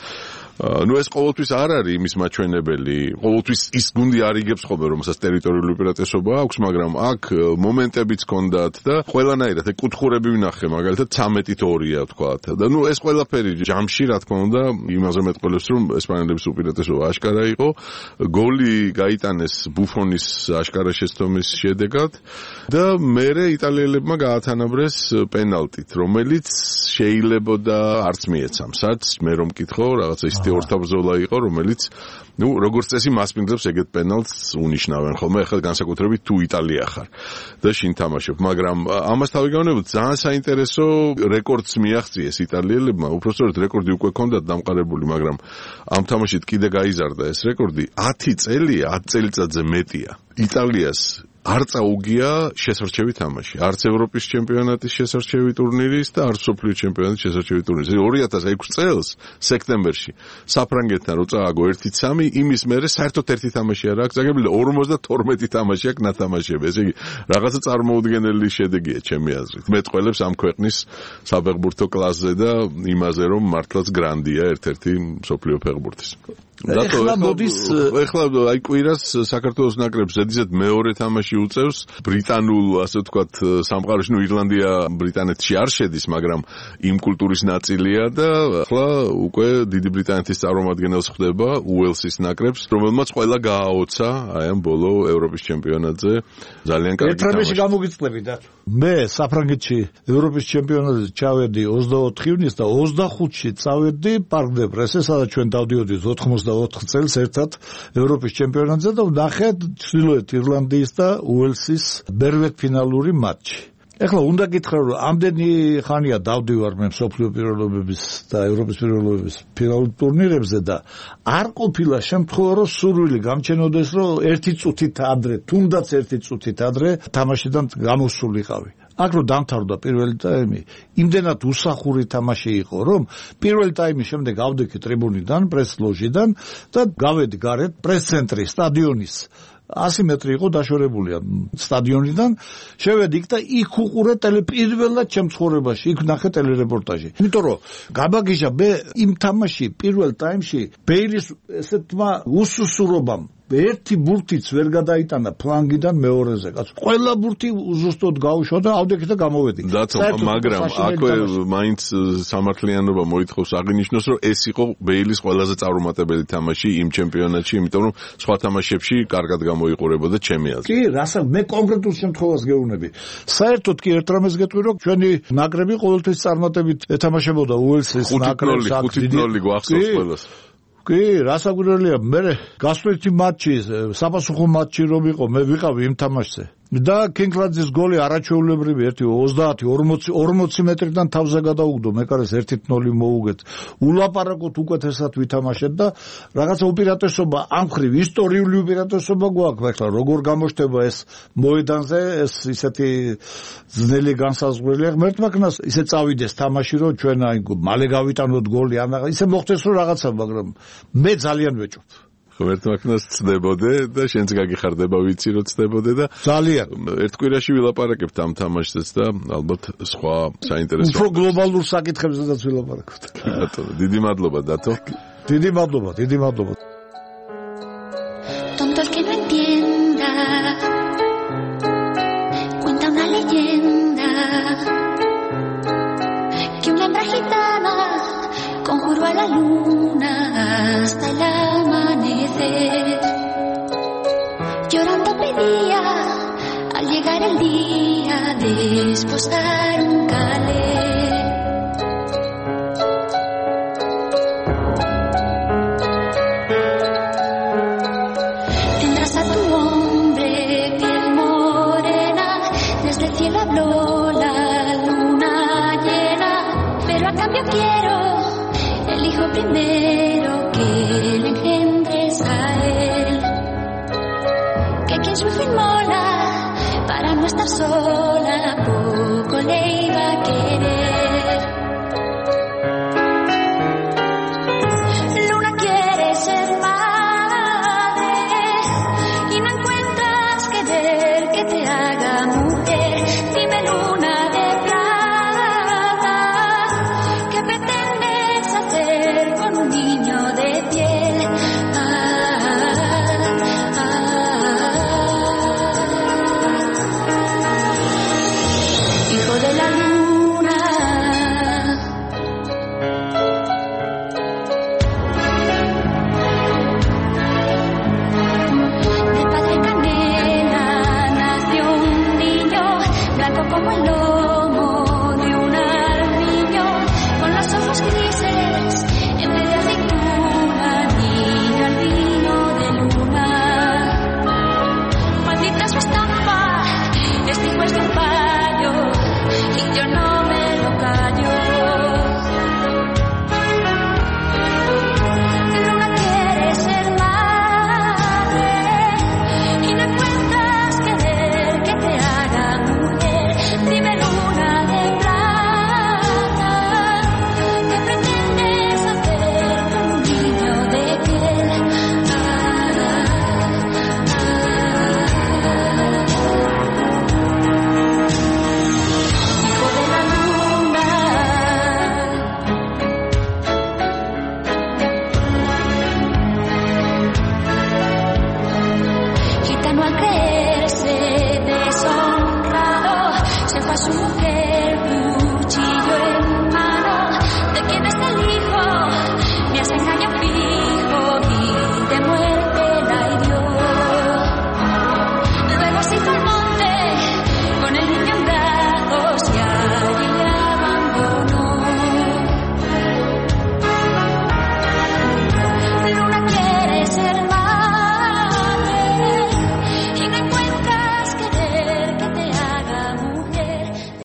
ნუ ეს ყოველთვის არ არის იმის მაჩვენებელი. ყოველთვის ის გუნდი არ იგებს ხოლმე, რომელსაც ტერიტორიული უპირატესობა აქვს, მაგრამ აქ მომენტებიც ჰქონდათ და ყველანაირად კუთხურები ვნახე, მაგალითად ცამეტით ორია ვთქვათ. და ნუ ეს ყველაფერი ჯამში რა თქმა უნდა იმაზე მეტყველებს, რომ ესპანელების უპირატესობა აშკარა იყო. გოლი გაიტანეს ბუფონის აშკარა შეცდომის შედეგად და მერე იტალიელებმა გაათანაბრეს პენალტით, რომელიც შეიძლებოდა არც მიეცამსაც მე რომ მკითხო რაღაცა ისეთი ორთაბრძოლა იყო რომელიც ну როგორც წესი მასპინძლებს ეგეთ პენალტს უნიშნავენ ხოლმე ახლა განსაკუთრებით თუ იტალია ხარ და შინ თამაშობ მაგრამ ამას თავი გავანებოთ ძალიან საინტერესო რეკორდს მიაღწიეს იტალიელებმა უпростоრად რეკორდი უკვე ჰქონდათ დამყარებული მაგრამ ამ თამაშით კიდე გაიზარდა ეს რეკორდი ათი წელია ათი წელიწადზე მეტია იტალიას არ წაუგია შესარჩევი თამაში. არც ევროპის ჩემპიონატის შესარჩევი ტურნირის და არც მსოფლიო ჩემპიონატის შესარჩევი ტურნირის. ორი ათას ექვსი წელს სექტემბერში საფრანგეთთან რო წააგო ერთი სამი, იმის მერე საერთოდ ერთი თამაში არ აქვს წაგებული და ორმოცდათორმეტი თამაში აქვს ნათამაშები. ესე იგი, რაღაცა წარმოუდგენელი შედეგია ჩემი აზრით. მეტყველებს ამ ქვეყნის საფეხბურთო კლასზე და იმაზე რომ მართლაც გრანდია ერთ-ერთი მსოფლიო ფეხბურთის. ეხლა მოდის ეხლა აი კვირას საქართველოს ნაკრებს ზედიზედ მეორე თამაში უწევს ბრიტანულ ასე ვთქვათ სამყაროში ნუ ირლანდია ბრიტანეთში არ შედის მაგრამ იმ კულტურის ნაწილია და ახლა უკვე დიდი ბრიტანეთის წარმომადგენელს ხდება უელსის ნაკრებს რომელმაც ყველა გააოცა აი ამ ბოლო ევროპის ჩემპიონატზე ძალიან კარგი თამაში ერთადერთი გამოგიწლები და მე საფრანგეთში ევროპის ჩემპიონატზე ჩავედი ოცდაოთხ ივნის და ოცდახუთში წავედი პარკ დე პრესზე სადაც ჩვენ დავდიოდით ოცდაოთხ წელს ერთად ევროპის ჩემპიონატზე და ვნახეთ ჩრდილოეთ ირლანდიის და უელსის ბერვეტფინალური მატჩი. ეხლა უნდა გითხრა რომ ამდენი ხანია დავდივარ მე მსოფლიო პირველობების და ევროპის პირველობების ფინალურ ტურნირებზე და არ ყოფილა შემთხვევა რომ სურვილი გამჩენოდეს რომ ერთი წუთით ადრე თუნდაც ერთი წუთით ადრე თამაშიდან გამოსულიყავი. აქ რო დამთავრდა პირველი ტაიმი, იმდენად უსახური თამაში იყო, რომ პირველი ტაიმის შემდეგ ავდექი ტრიბუნიდან, პრეს-ლოჟიდან და გავედი გარეთ პრეს-ცენტრი სტადიონის ასი მეტრი იყო დაშორებულია სტადიონიდან, შევედი იქ და იქ უყურე ტელეპირველად ჩემ ცხოვრებაში, იქ ნახე ტელერეპორტაჟი. იმიტომ რომ გაბაგიჟა მე იმ თამაში პირველ ტაიმში ბეილის ესეთმა უსუსურობამ ერთი ბურთიც ვერ გადაიტანა ფლანგიდან მეორეზე. კაც ყველა ბურთი უზუსტოდ გაუშვა და ავდექი და გამოვედი. მაგრამ აქვე მაინც სამართლიანობა მოითხოვს აღინიშნოს, რომ ეს იყო ბეილის ყველაზე წარუმატებელი თამაში იმ ჩემპიონატში, იმიტომ რომ სხვა თამაშებში კარგად გამოიყურებოდა ჩემი აზრით. კი, რასაც მე კონკრეტულ შემთხვევას გეუბნები. საერთოდ კი ერთ რამეს გეტყვი, რომ ჩვენი ნაკრები ყოველთვის წარმატებით ეთამაშებოდა უელსის ნაკრებს აქ დიდი ნოლი გვახსოვს ყველას. კი, რასაკვირველია, მე გასვლითი მატჩი, საპასუხო მატჩი რომ იყო, მე ვიყავი იმ თამაშზე. და კინგლაძის გოლი არაჩვეულებრივი ერთი ოცდაათი ორმოცი მეტრიდან თავზე გადაუგდო მეკარეს ერთი ნოლი მოუგეთ. ულაპარაკოთ უკეთესად ვითამაშეთ და რაღაცა უპირატესობა ამ ხრივ ისტორიული უპირატესობა გვაქვს ახლა როგორ გამოჩნდება ეს მოედანზე ეს ისეთი ძნელი განსაზღვრელი ღმერთმა ქნას ისე წავიდეს თამაში რომ ჩვენ აი მალე გავიტანოთ გოლი ან ისე მოხდეს რომ რაღაცა მაგრამ მე ძალიან ვეჭვობ ღმერთმა ქნას ცდებოდე და შენც გაგიხარდება ვიცი რომ ცდებოდე და ძალიან ერთ კვირაში ვილაპარაკებთ ამ თამაშზეც და ალბათ სხვა საინტერესო უფრო გლობალურ საკითხებზეც ვილაპარაკებთ. ბატონო, დიდი მადლობა დათო. დიდი მადლობა, დიდი მადლობა. Tonto el que no entienda cuenta una leyenda que una hembra gitana conjuró a la luna hasta el amanecer. Llorando pedía al llegar el día de esposar un calé. Tendrás a tu hombre piel morena, desde el cielo habló la luna llena, pero a cambio quiero el hijo primero que le engendres a él, que quien su hijo inmola para no estar sola poco le iba a querer. Luna quiere ser madre y no encuentras querer que te haga mujer. Dime luna de plata, ¿qué pretendes hacer con un niño de piel? Ah, ah, hijo de la luna. Del padre canela nació un niño blanco como el oro.